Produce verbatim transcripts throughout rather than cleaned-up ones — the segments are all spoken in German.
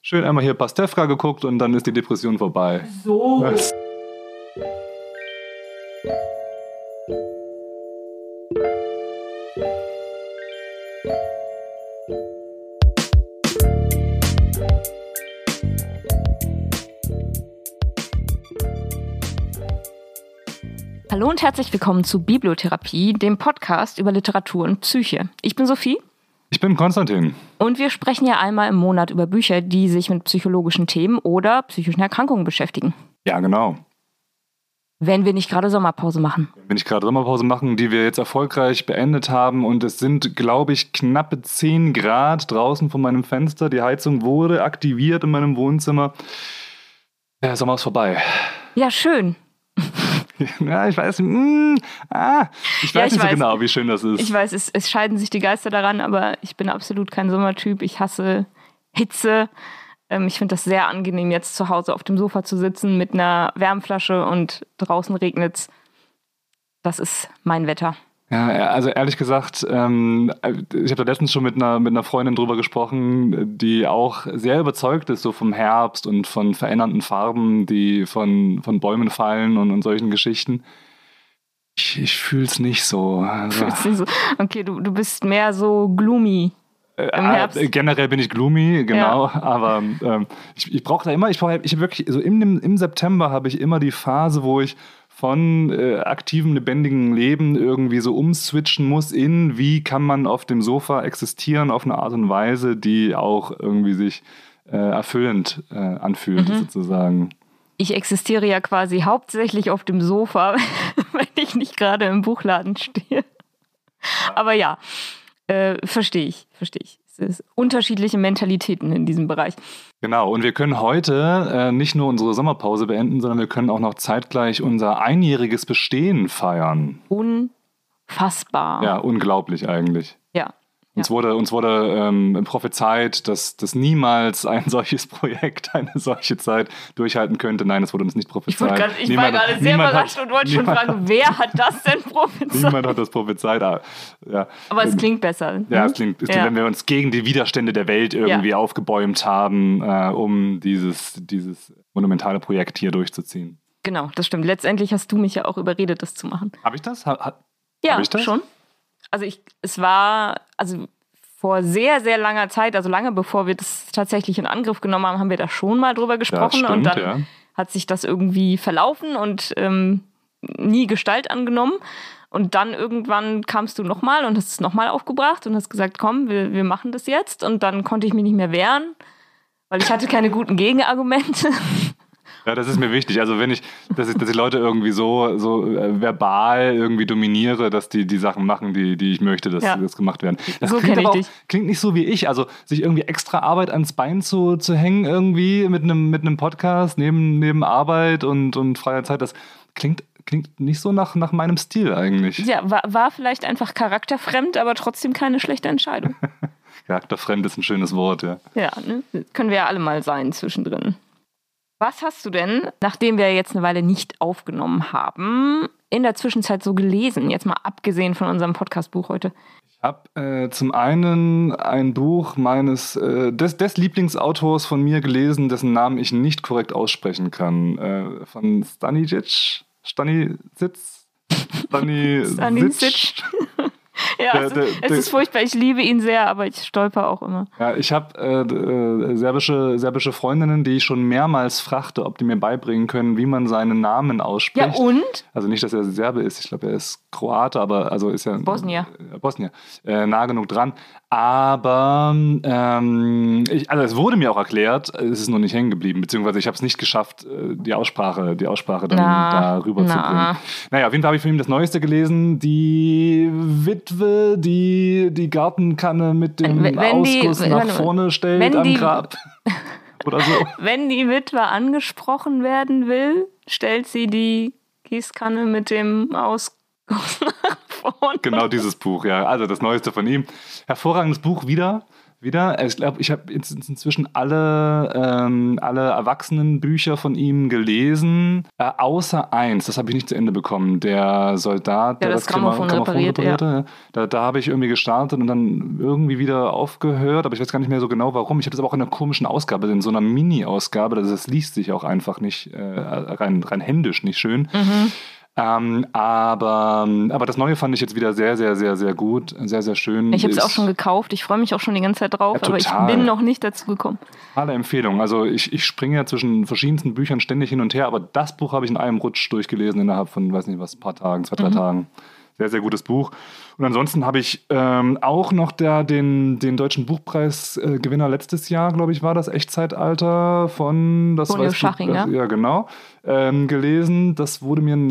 Schön einmal hier Pastewka geguckt und dann ist die Depression vorbei. So. Was? Hallo und herzlich willkommen zu Bibliotherapie, dem Podcast über Literatur und Psyche. Ich bin Sophie. Ich bin Konstantin. Und wir sprechen ja einmal im Monat über Bücher, die sich mit psychologischen Themen oder psychischen Erkrankungen beschäftigen. Ja, genau. Wenn wir nicht gerade Sommerpause machen. Wenn ich gerade Sommerpause machen, die wir jetzt erfolgreich beendet haben und es sind, glaube ich, knappe zehn Grad draußen von meinem Fenster. Die Heizung wurde aktiviert in meinem Wohnzimmer. Der Sommer ist vorbei. Ja, schön. Ja, ich weiß, mh, ah, ich weiß ja, ich nicht weiß. so genau, wie schön das ist. Ich weiß, es, es scheiden sich die Geister daran, aber ich bin absolut kein Sommertyp. Ich hasse Hitze. Ähm, ich finde das sehr angenehm, jetzt zu Hause auf dem Sofa zu sitzen mit einer Wärmflasche und draußen regnet's. Das ist mein Wetter. Ja, also ehrlich gesagt, ähm, ich habe da letztens schon mit einer, mit einer Freundin drüber gesprochen, die auch sehr überzeugt ist so vom Herbst und von verändernden Farben, die von, von Bäumen fallen und, und solchen Geschichten. Ich, ich fühle es nicht so. Also, Fühlst du so. Okay, du, du bist mehr so gloomy im Herbst. Äh, generell bin ich gloomy, genau, ja. aber ähm, ich, ich brauche da immer, ich brauche, ich wirklich, so im, im September habe ich immer die Phase, wo ich von äh, aktivem, lebendigen Leben irgendwie so umswitchen muss in, wie kann man auf dem Sofa existieren auf eine Art und Weise, die auch irgendwie sich äh, erfüllend äh, anfühlt, mhm. sozusagen. Ich existiere ja quasi hauptsächlich auf dem Sofa, wenn ich nicht gerade im Buchladen stehe. Aber ja, äh, verstehe ich, verstehe ich. Es ist unterschiedliche Mentalitäten in diesem Bereich. Genau, und wir können heute äh, nicht nur unsere Sommerpause beenden, sondern wir können auch noch zeitgleich unser einjähriges Bestehen feiern. Unfassbar. Ja, unglaublich eigentlich. Ja. Uns ja. wurde, uns wurde ähm, prophezeit, dass, dass niemals ein solches Projekt eine solche Zeit durchhalten könnte. Nein, es wurde uns nicht prophezeit. Ich, grad, ich niemand, war gerade sehr überrascht hat, und wollte schon fragen, wer hat das denn prophezeit? Niemand hat das prophezeit. Ah, ja. Aber es klingt besser. Ja, es klingt, es klingt ja. wenn wir uns gegen die Widerstände der Welt irgendwie ja. aufgebäumt haben, äh, um dieses, dieses monumentale Projekt hier durchzuziehen. Genau, das stimmt. Letztendlich hast du mich ja auch überredet, das zu machen. Habe ich das? Ha, ha, ja, hab ich das? schon. Also ich, es war, also vor sehr, sehr langer Zeit, also lange bevor wir das tatsächlich in Angriff genommen haben, haben wir da schon mal drüber gesprochen. Ja, stimmt, und dann ja. hat sich das irgendwie verlaufen und ähm, nie Gestalt angenommen. Und dann irgendwann kamst du nochmal und hast es nochmal aufgebracht und hast gesagt, komm, wir, wir machen das jetzt. Und dann konnte ich mich nicht mehr wehren, weil ich hatte keine guten Gegenargumente. Ja, das ist mir wichtig. Also wenn ich, dass ich, dass ich Leute irgendwie so, so äh, verbal irgendwie dominiere, dass die die Sachen machen, die, die ich möchte, dass ja. das gemacht werden. Das so klingt kenn aber ich auch, dich. Klingt nicht so wie ich. Also sich irgendwie extra Arbeit ans Bein zu, zu hängen irgendwie mit einem mit einem Podcast neben, neben Arbeit und, und freier Zeit, das klingt Klingt nicht so nach, nach meinem Stil eigentlich. Ja, war, war vielleicht einfach charakterfremd, aber trotzdem keine schlechte Entscheidung. Charakterfremd ist ein schönes Wort, ja. Ja, ne? Können wir ja alle mal sein zwischendrin. Was hast du denn, nachdem wir jetzt eine Weile nicht aufgenommen haben, in der Zwischenzeit so gelesen? Jetzt mal abgesehen von unserem Podcastbuch heute. Ich habe äh, zum einen ein Buch meines, äh, des, des Lieblingsautors von mir gelesen, dessen Namen ich nicht korrekt aussprechen kann. Äh, von Stanisic. Stanisitz? Stanisitz? Ja, der, der, es, der, es ist furchtbar. Ich liebe ihn sehr, aber ich stolper auch immer. Ja, ich habe äh, äh, serbische, serbische Freundinnen, die ich schon mehrmals fragte, ob die mir beibringen können, wie man seinen Namen ausspricht. Ja, und? Also nicht, dass er Serbe ist. Ich glaube, er ist Kroate, aber also ist ja... Bosnier. Äh, Bosnier. Äh, nah genug dran. Aber ähm, ich, also es wurde mir auch erklärt, es ist noch nicht hängen geblieben, beziehungsweise ich habe es nicht geschafft, die Aussprache, die Aussprache dann na, darüber na. zu bringen. Naja, auf jeden Fall habe ich von ihm das Neueste gelesen, die Witwe, die die Gartenkanne mit dem wenn Ausguss die, nach wenn, vorne stellt wenn am die, Grab. Oder so. Wenn die Witwe angesprochen werden will, stellt sie die Gießkanne mit dem Ausguss nach vorne. Genau dieses Buch, ja. Also das Neueste von ihm. Hervorragendes Buch wieder. Wieder? Ich glaube, ich habe jetzt inzwischen alle, ähm, alle Erwachsenenbücher von ihm gelesen, äh, außer eins, das habe ich nicht zu Ende bekommen, der Soldat, der der das das Grammophon Grammophon repariert, reparierte. ja. Ja. Da, da habe ich irgendwie gestartet und dann irgendwie wieder aufgehört, aber ich weiß gar nicht mehr so genau, warum. Ich habe das aber auch in einer komischen Ausgabe, in so einer Mini-Ausgabe, das, das liest sich auch einfach nicht, äh, rein, rein händisch nicht schön. Mhm. Ähm, aber, aber das Neue fand ich jetzt wieder sehr, sehr, sehr, sehr gut. Sehr, sehr schön. Ich habe es Ist- auch schon gekauft. Ich freue mich auch schon die ganze Zeit drauf, Ja, aber ich total. bin noch nicht dazu gekommen. Totale Empfehlung. Also ich, ich springe ja zwischen verschiedensten Büchern ständig hin und her, aber das Buch habe ich in einem Rutsch durchgelesen innerhalb von, weiß nicht was, ein paar Tagen, zwei, drei Mhm. Tagen. Sehr, sehr gutes Buch. Und ansonsten habe ich ähm, auch noch der, den, den deutschen Buchpreisgewinner äh, letztes Jahr, glaube ich, war das Echtzeitalter von das Tonio weißt du, Schaching, das, ja? ja, genau. Ähm, gelesen. Das wurde mir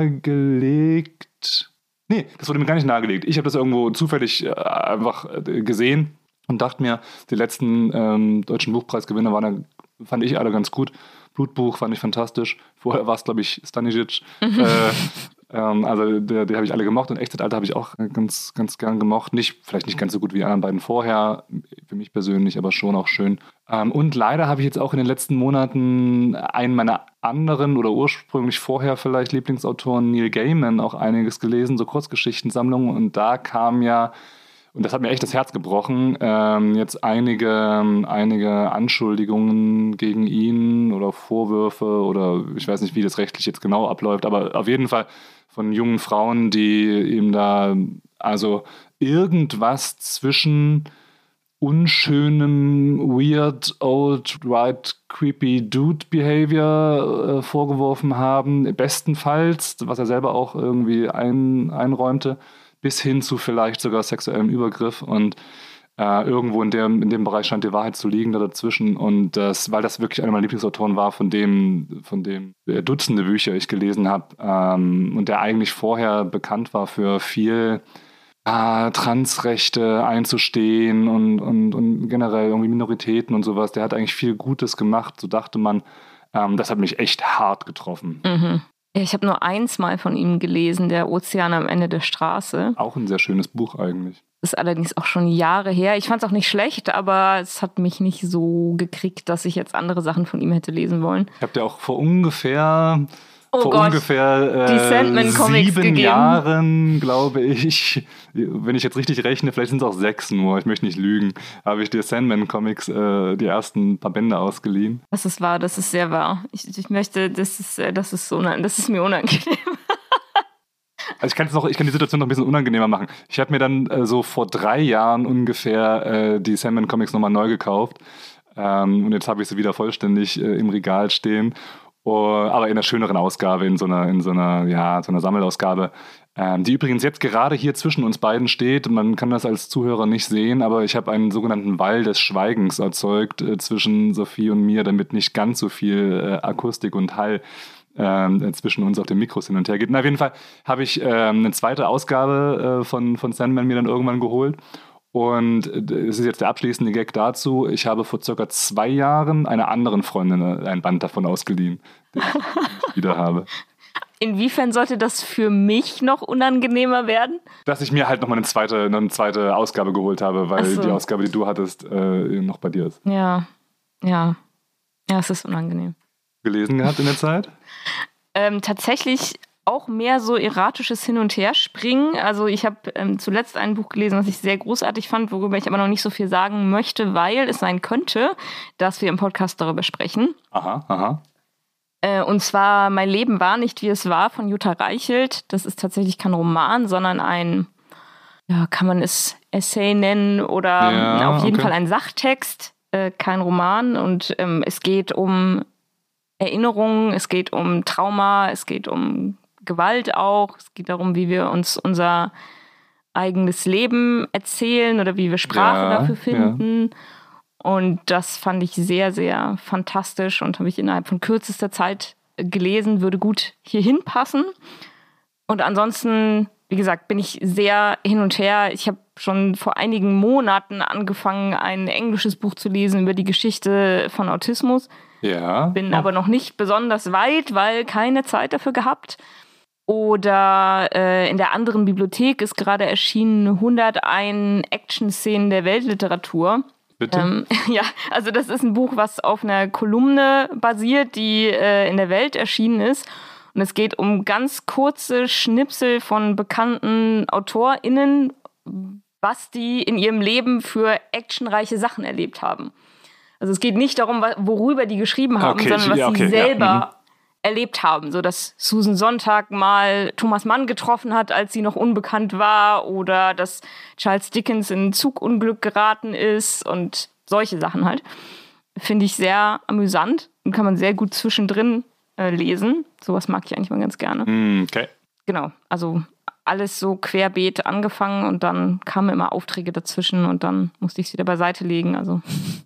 nahegelegt. Nee, das wurde mir gar nicht nahegelegt. Ich habe das irgendwo zufällig äh, einfach äh, gesehen und dachte mir, die letzten ähm, deutschen Buchpreisgewinner waren, ja, fand ich alle ganz gut. Blutbuch fand ich fantastisch. Vorher war es, glaube ich, Stanisic. äh, ähm, also die, die habe ich alle gemocht und Echtzeitalter habe ich auch ganz, ganz gern gemocht. Nicht, vielleicht nicht ganz so gut wie die anderen beiden vorher, für mich persönlich, aber schon auch schön. Ähm, und leider habe ich jetzt auch in den letzten Monaten einen meiner anderen oder ursprünglich vorher vielleicht Lieblingsautoren, Neil Gaiman, auch einiges gelesen, so Kurzgeschichtensammlungen. Und da kam ja, und das hat mir echt das Herz gebrochen, ähm, jetzt einige, einige Anschuldigungen gegen ihn oder Vorwürfe oder ich weiß nicht, wie das rechtlich jetzt genau abläuft, aber auf jeden Fall von jungen Frauen, die ihm da also irgendwas zwischen unschönem, weird, old, right, creepy Dude Behavior äh, vorgeworfen haben, bestenfalls, was er selber auch irgendwie ein, einräumte, bis hin zu vielleicht sogar sexuellem Übergriff und äh, irgendwo in dem, in dem Bereich scheint die Wahrheit zu liegen da dazwischen und das, weil das wirklich einer meiner Lieblingsautoren war, von dem, von dem äh, Dutzende Bücher ich gelesen habe ähm, und der eigentlich vorher bekannt war für viel äh, Transrechte einzustehen und, und, und generell irgendwie Minoritäten und sowas, der hat eigentlich viel Gutes gemacht, so dachte man, ähm, das hat mich echt hart getroffen. Mhm. Ja, ich habe nur eins mal von ihm gelesen, Der Ozean am Ende der Straße. Auch ein sehr schönes Buch eigentlich. Ist allerdings auch schon Jahre her. Ich fand es auch nicht schlecht, aber es hat mich nicht so gekriegt, dass ich jetzt andere Sachen von ihm hätte lesen wollen. Ich habe dir auch vor ungefähr, oh vor Gott, ungefähr die äh, Sandman-Comics sieben gegeben. Jahren, glaube ich, wenn ich jetzt richtig rechne, vielleicht sind es auch sechs nur, ich möchte nicht lügen, habe ich dir Sandman-Comics äh, die ersten paar Bände ausgeliehen. Das ist wahr, das ist sehr wahr. Ich, ich möchte, das ist, das ist so, das ist mir unangenehm. Also ich kann, noch, ich kann die Situation noch ein bisschen unangenehmer machen. Ich habe mir dann äh, so vor drei Jahren ungefähr äh, die Sandman-Comics nochmal neu gekauft. Ähm, und jetzt habe ich sie wieder vollständig äh, im Regal stehen. Uh, aber in einer schöneren Ausgabe, in so einer, in so einer, ja, so einer Sammelausgabe, ähm, die übrigens jetzt gerade hier zwischen uns beiden steht. Man kann das als Zuhörer nicht sehen, aber ich habe einen sogenannten Wall des Schweigens erzeugt äh, zwischen Sophie und mir, damit nicht ganz so viel äh, Akustik und Hall ähm, zwischen uns auf den Mikros hin und her geht. Und auf jeden Fall habe ich ähm, eine zweite Ausgabe äh, von, von Sandman mir dann irgendwann geholt. Und es ist jetzt der abschließende Gag dazu. Ich habe vor circa zwei Jahren einer anderen Freundin ein Band davon ausgeliehen, den ich wieder habe. Inwiefern sollte das für mich noch unangenehmer werden? Dass ich mir halt nochmal eine zweite, noch eine zweite Ausgabe geholt habe, weil so. die Ausgabe, die du hattest, äh, noch bei dir ist. Ja, ja. Ja, es ist unangenehm. Gelesen gehabt in der Zeit? ähm, tatsächlich auch mehr so erratisches Hin- und Herspringen. Also ich habe ähm, zuletzt ein Buch gelesen, was ich sehr großartig fand, worüber ich aber noch nicht so viel sagen möchte, weil es sein könnte, dass wir im Podcast darüber sprechen. Aha, aha. Äh, und zwar Mein Leben war nicht, wie es war von Jutta Reichelt. Das ist tatsächlich kein Roman, sondern ein, ja, kann man es Essay nennen oder ja, auf jeden okay. Fall ein Sachtext, äh, kein Roman. Und ähm, es geht um Erinnerungen, es geht um Trauma, es geht um Gewalt auch. Es geht darum, wie wir uns unser eigenes Leben erzählen oder wie wir Sprache ja, dafür finden. Ja. Und das fand ich sehr, sehr fantastisch und habe ich innerhalb von kürzester Zeit gelesen, würde gut hierhin passen. Und ansonsten, wie gesagt, bin ich sehr hin und her. Ich habe schon vor einigen Monaten angefangen, ein englisches Buch zu lesen über die Geschichte von Autismus. Ja. Bin oh. aber noch nicht besonders weit, weil keine Zeit dafür gehabt. Oder äh, in der anderen Bibliothek ist gerade erschienen hunderteins Action-Szenen der Weltliteratur. Bitte? Ähm, ja, also das ist ein Buch, was auf einer Kolumne basiert, die äh, in der Welt erschienen ist. Und es geht um ganz kurze Schnipsel von bekannten AutorInnen, was die in ihrem Leben für actionreiche Sachen erlebt haben. Also es geht nicht darum, worüber die geschrieben haben, okay, sondern was ja, okay, sie selber ja. mhm. erlebt haben. So dass Susan Sontag mal Thomas Mann getroffen hat, als sie noch unbekannt war, oder dass Charles Dickens in ein Zugunglück geraten ist und solche Sachen halt. Finde ich sehr amüsant und kann man sehr gut zwischendrin äh, lesen. Sowas mag ich eigentlich mal ganz gerne. Mm, okay. Genau, also alles so querbeet angefangen und dann kamen immer Aufträge dazwischen und dann musste ich es wieder beiseite legen. Also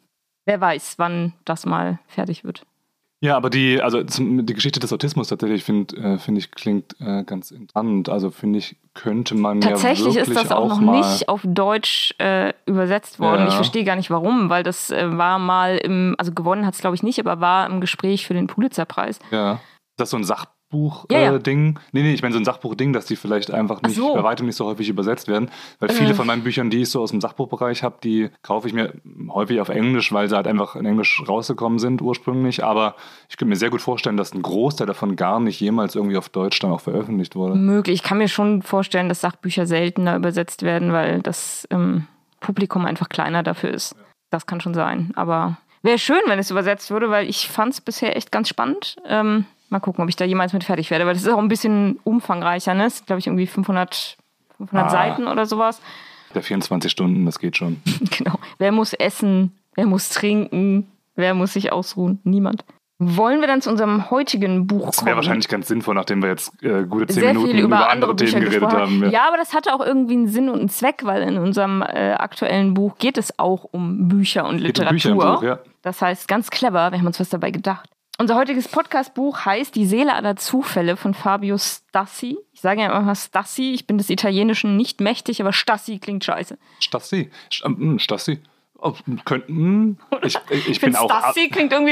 wer weiß, wann das mal fertig wird. Ja, aber die, also zum, die Geschichte des Autismus tatsächlich, finde äh, find ich, klingt äh, ganz interessant. Also finde ich, könnte man Tatsächlich ja wirklich ist das auch, auch noch mal nicht auf Deutsch äh, übersetzt worden. Ja. Ich verstehe gar nicht warum, weil das äh, war mal im, also gewonnen hat es glaube ich nicht, aber war im Gespräch für den Pulitzerpreis. Ja. Ist das so ein Sachbuch? Buch-Ding. Ja, ja. Äh, nee, nee, ich meine so ein Sachbuch-Ding, dass die vielleicht einfach nicht, so. bei weitem nicht so häufig übersetzt werden. Weil viele Äh. von meinen Büchern, die ich so aus dem Sachbuchbereich habe, die kaufe ich mir häufig auf Englisch, weil sie halt einfach in Englisch rausgekommen sind ursprünglich. Aber ich könnte mir sehr gut vorstellen, dass ein Großteil davon gar nicht jemals irgendwie auf Deutsch dann auch veröffentlicht wurde. Möglich. Ich kann mir schon vorstellen, dass Sachbücher seltener übersetzt werden, weil das ähm, Publikum einfach kleiner dafür ist. Ja. Das kann schon sein. Aber wäre schön, wenn es übersetzt würde, weil ich fand es bisher echt ganz spannend. Ähm, Mal gucken, ob ich da jemals mit fertig werde, weil das ist auch ein bisschen umfangreicher, ne? Das ist, glaube ich, irgendwie fünfhundert, fünfhundert ah, Seiten oder sowas. Der vierundzwanzig Stunden, das geht schon. Genau. Wer muss essen? Wer muss trinken? Wer muss sich ausruhen? Niemand. Wollen wir dann zu unserem heutigen Buch kommen? Das wäre wahrscheinlich ganz sinnvoll, nachdem wir jetzt äh, gute zehn Sehr Minuten viel über, über andere, andere Themen geredet haben. Ja. ja, aber das hatte auch irgendwie einen Sinn und einen Zweck, weil in unserem äh, aktuellen Buch geht es auch um Bücher und Literatur. Geht um Bücher im Buch, ja. Das heißt, ganz clever, wir haben uns was dabei gedacht. Unser heutiges Podcast-Buch heißt Die Seele aller Zufälle von Fabio Stassi. Ich sage ja immer Stassi, ich bin des Italienischen nicht mächtig, aber Stassi klingt scheiße. Stassi? Stassi? Oh, könnten, ich, ich, ich bin auch... Stassi klingt irgendwie...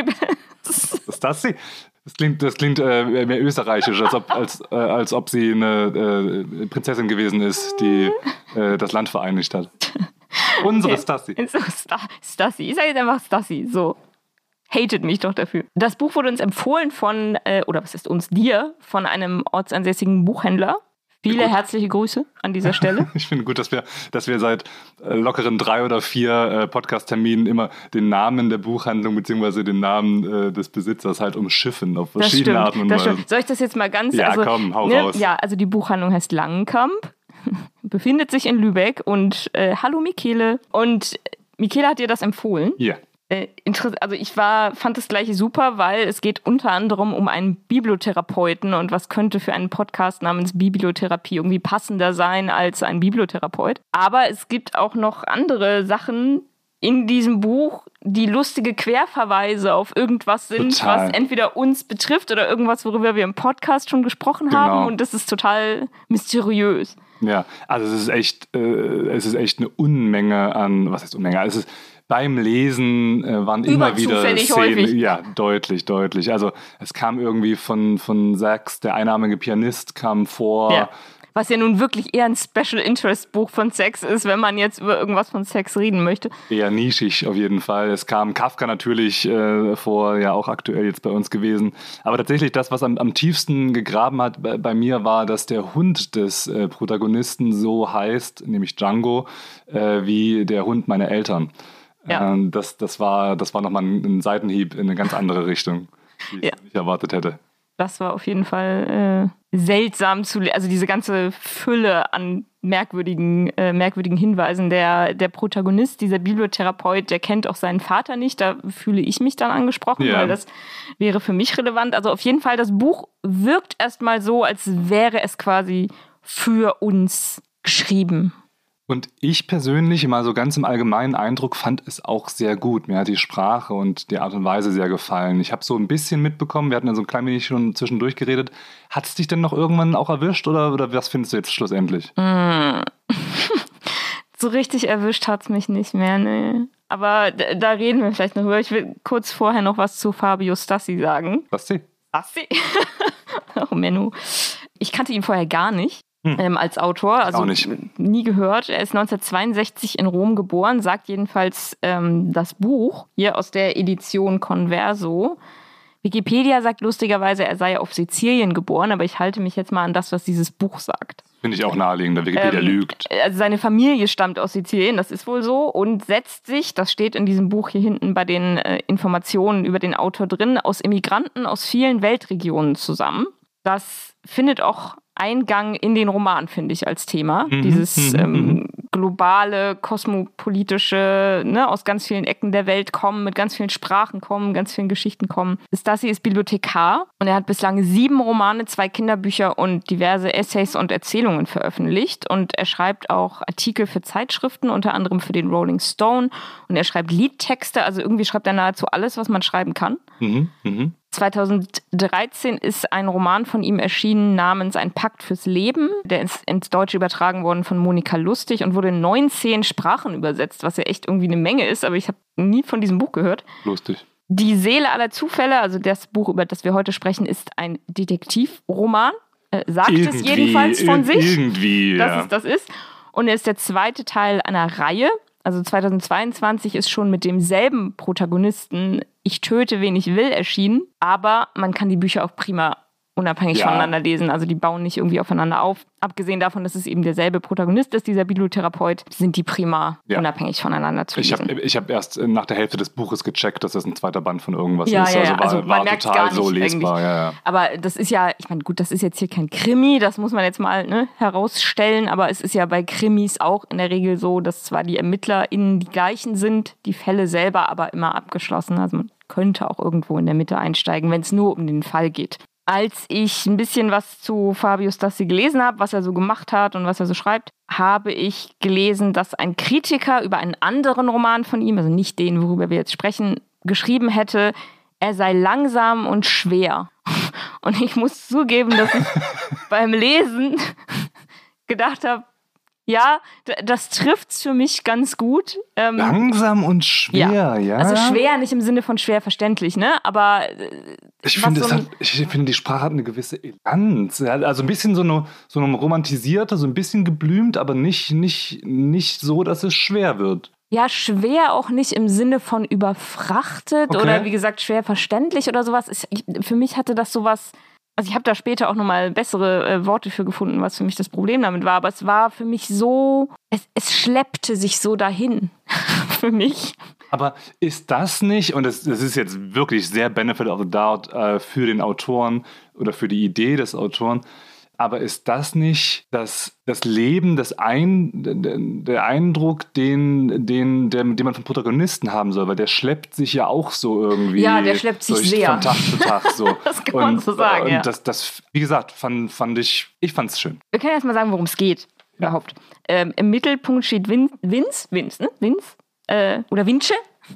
Stassi? Das klingt, das klingt äh, mehr österreichisch, als ob, als, äh, als ob sie eine äh, Prinzessin gewesen ist, die äh, das Land vereinigt hat. Unsere okay. Stassi. So, Stassi. Ich sage jetzt einfach Stassi, so. Hatet mich doch dafür. Das Buch wurde uns empfohlen von, äh, oder was ist uns, dir, von einem ortsansässigen Buchhändler. Viele gut. Herzliche Grüße an dieser Stelle. Ich finde gut, dass wir, dass wir seit äh, lockeren drei oder vier äh, Podcast-Terminen immer den Namen der Buchhandlung bzw. den Namen äh, des Besitzers halt umschiffen auf verschiedene Arten und Weisen. Soll ich das jetzt mal ganz... Ja, also, komm, hau ne, raus. Ja, also die Buchhandlung heißt Langenkamp, befindet sich in Lübeck und äh, hallo Michele. Und Michele hat dir das empfohlen. Ja. Yeah. Äh, also ich war, fand das gleiche super, weil es geht unter anderem um einen Bibliotherapeuten und was könnte für einen Podcast namens Bibliotherapie irgendwie passender sein als ein Bibliotherapeut. Aber es gibt auch noch andere Sachen in diesem Buch, die lustige Querverweise auf irgendwas sind, total. Was entweder uns betrifft oder irgendwas, worüber wir im Podcast schon gesprochen genau. haben, und das ist total mysteriös. Ja, also es ist echt, äh, es ist echt eine Unmenge an, was heißt Unmenge? Es ist beim Lesen äh, waren immer wieder Szenen, häufig. Ja, deutlich, deutlich. Also es kam irgendwie von, von Sachs, der einarmige Pianist, kam vor. Ja. Was ja nun wirklich eher ein Special-Interest-Buch von Sex ist, wenn man jetzt über irgendwas von Sex reden möchte. Eher nischig auf jeden Fall. Es kam Kafka natürlich äh, vor, ja auch aktuell jetzt bei uns gewesen. Aber tatsächlich das, was am, am tiefsten gegraben hat bei, bei mir, war, dass der Hund des äh, Protagonisten so heißt, nämlich Django, äh, wie der Hund meiner Eltern. Ja. Ähm, das, das war, das war nochmal ein, ein Seitenhieb in eine ganz andere Richtung, die ich ja. nicht erwartet hätte. Das war auf jeden Fall äh, seltsam zu lesen. Also diese ganze Fülle an merkwürdigen, äh, merkwürdigen Hinweisen. Der, der Protagonist, dieser Bibliotherapeut, der kennt auch seinen Vater nicht. Da fühle ich mich dann angesprochen, ja. weil das wäre für mich relevant. Also auf jeden Fall, das Buch wirkt erstmal so, als wäre es quasi für uns geschrieben. Und ich persönlich, mal so ganz im allgemeinen Eindruck, fand es auch sehr gut. Mir hat die Sprache und die Art und Weise sehr gefallen. Ich habe so ein bisschen mitbekommen, wir hatten ja so ein klein wenig schon zwischendurch geredet. Hat es dich denn noch irgendwann auch erwischt oder, oder was findest du jetzt schlussendlich? Mm. So richtig erwischt hat es mich nicht mehr, ne. Aber d- da reden wir vielleicht noch drüber. Ich will kurz vorher noch was zu Fabio Stassi sagen. Stassi? Stassi? Oh, Menno. Ich kannte ihn vorher gar nicht. hm. ähm, als Autor. Also auch nicht. Nie gehört. Er ist neunzehnhundertzweiundsechzig in Rom geboren, sagt jedenfalls ähm, das Buch hier aus der Edition Converso. Wikipedia sagt lustigerweise, er sei auf Sizilien geboren, aber ich halte mich jetzt mal an das, was dieses Buch sagt. Finde ich auch naheliegend, der Wikipedia ähm, lügt. Also seine Familie stammt aus Sizilien, das ist wohl so, und setzt sich, das steht in diesem Buch hier hinten bei den äh, Informationen über den Autor drin, aus Immigranten aus vielen Weltregionen zusammen. Das findet auch Eingang in den Roman, finde ich, als Thema. Mhm, Dieses ähm, globale, kosmopolitische, ne, aus ganz vielen Ecken der Welt kommen, mit ganz vielen Sprachen kommen, ganz vielen Geschichten kommen. Stasi ist Bibliothekar und er hat bislang sieben Romane, zwei Kinderbücher und diverse Essays und Erzählungen veröffentlicht. Und er schreibt auch Artikel für Zeitschriften, unter anderem für den Rolling Stone. Und er schreibt Liedtexte, also irgendwie schreibt er nahezu alles, was man schreiben kann. Mhm, mh. zweitausenddreizehn ist ein Roman von ihm erschienen namens Ein Pakt fürs Leben. Der ist ins Deutsche übertragen worden von Monika Lustig und wurde in neunzehn Sprachen übersetzt, was ja echt irgendwie eine Menge ist, aber ich habe nie von diesem Buch gehört. Lustig. Die Seele aller Zufälle, also das Buch, über das wir heute sprechen, ist ein Detektivroman. Äh, sagt irgendwie, es jedenfalls von sich, irgendwie, dass ja. es das ist. Und er ist der zweite Teil einer Reihe. Also zweitausendzweiundzwanzig ist schon mit demselben Protagonisten Ich töte, wen ich will erschienen. Aber man kann die Bücher auch prima unabhängig ja. voneinander lesen. Also die bauen nicht irgendwie aufeinander auf. Abgesehen davon, dass es eben derselbe Protagonist ist, dieser Bibliotherapeut, sind die prima ja. unabhängig voneinander zu ich lesen. Hab, ich habe erst nach der Hälfte des Buches gecheckt, dass das ein zweiter Band von irgendwas ja, ist. Ja, also ja. war, also man war merkt total gar nicht so lesbar. Ja, ja. Aber das ist ja, ich meine, gut, das ist jetzt hier kein Krimi, das muss man jetzt mal ne, herausstellen. Aber es ist ja bei Krimis auch in der Regel so, dass zwar die ErmittlerInnen die gleichen sind, die Fälle selber aber immer abgeschlossen. Also man könnte auch irgendwo in der Mitte einsteigen, wenn es nur um den Fall geht. Als ich ein bisschen was zu Fabio Stassi gelesen habe, was er so gemacht hat und was er so schreibt, habe ich gelesen, dass ein Kritiker über einen anderen Roman von ihm, also nicht den, worüber wir jetzt sprechen, geschrieben hätte, er sei langsam und schwer. Und ich muss zugeben, dass ich beim Lesen gedacht habe, ja, das trifft's für mich ganz gut. Ähm, Langsam und schwer, ja. ja. Also schwer, nicht im Sinne von schwer verständlich, ne? Aber äh, ich finde, so hat, ich finde, die Sprache hat eine gewisse Eleganz. Also ein bisschen so eine, so eine romantisierte, so ein bisschen geblümt, aber nicht, nicht, nicht so, dass es schwer wird. Ja, schwer auch nicht im Sinne von überfrachtet okay. oder wie gesagt schwer verständlich oder sowas. Ich, für mich hatte das sowas. Also ich habe da später auch nochmal bessere äh, Worte für gefunden, was für mich das Problem damit war. Aber es war für mich so, es, es schleppte sich so dahin für mich. Aber ist das nicht, und das, das ist jetzt wirklich sehr Benefit of the Doubt äh, für den Autoren oder für die Idee des Autoren, aber ist das nicht das, das Leben, das Ein, der, der Eindruck, den, den, der, den man vom Protagonisten haben soll? Weil der schleppt sich ja auch so irgendwie. Ja, der schleppt sich durch, sehr. Von Tag zu Tag. So. Das kann man und, so sagen, und ja. das, das, wie gesagt, fand, fand ich, ich fand es schön. Wir können erst mal sagen, worum es geht ja. überhaupt. Ähm, Im Mittelpunkt steht Vin, Vince, Vince, ne? Vince? Äh, oder Vince?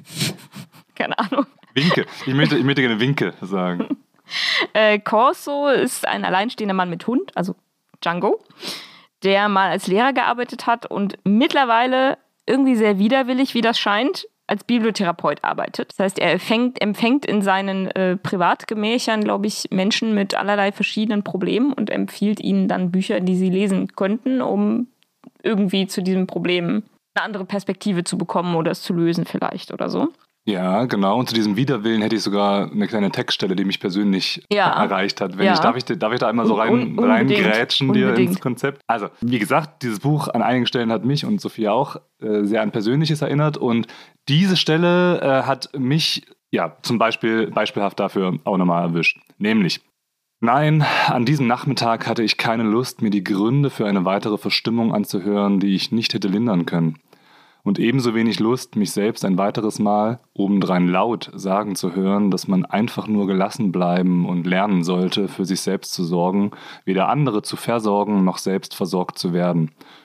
Keine Ahnung. Winke. Ich möchte, ich möchte gerne Winke sagen. Äh, Corso ist ein alleinstehender Mann mit Hund, also Django, der mal als Lehrer gearbeitet hat und mittlerweile irgendwie sehr widerwillig, wie das scheint, als Bibliotherapeut arbeitet. Das heißt, er empfängt, empfängt in seinen äh, Privatgemächern, glaube ich, Menschen mit allerlei verschiedenen Problemen und empfiehlt ihnen dann Bücher, die sie lesen könnten, um irgendwie zu diesem Problem eine andere Perspektive zu bekommen oder es zu lösen vielleicht oder so. Ja, genau. Und zu diesem Widerwillen hätte ich sogar eine kleine Textstelle, die mich persönlich ja. erreicht hat. Wenn ja. ich, darf, ich, darf ich da einmal so rein, Un- reingrätschen dir Unbedingt. ins Konzept? Also, wie gesagt, dieses Buch an einigen Stellen hat mich und Sophia auch äh, sehr an Persönliches erinnert. Und diese Stelle äh, hat mich, ja, zum Beispiel beispielhaft dafür auch nochmal erwischt. Nämlich, nein, an diesem Nachmittag hatte ich keine Lust, mir die Gründe für eine weitere Verstimmung anzuhören, die ich nicht hätte lindern können. Und ebenso wenig Lust, mich selbst ein weiteres Mal, obendrein laut, sagen zu hören, dass man einfach nur gelassen bleiben und lernen sollte, für sich selbst zu sorgen, weder andere zu versorgen, noch selbst versorgt zu werden.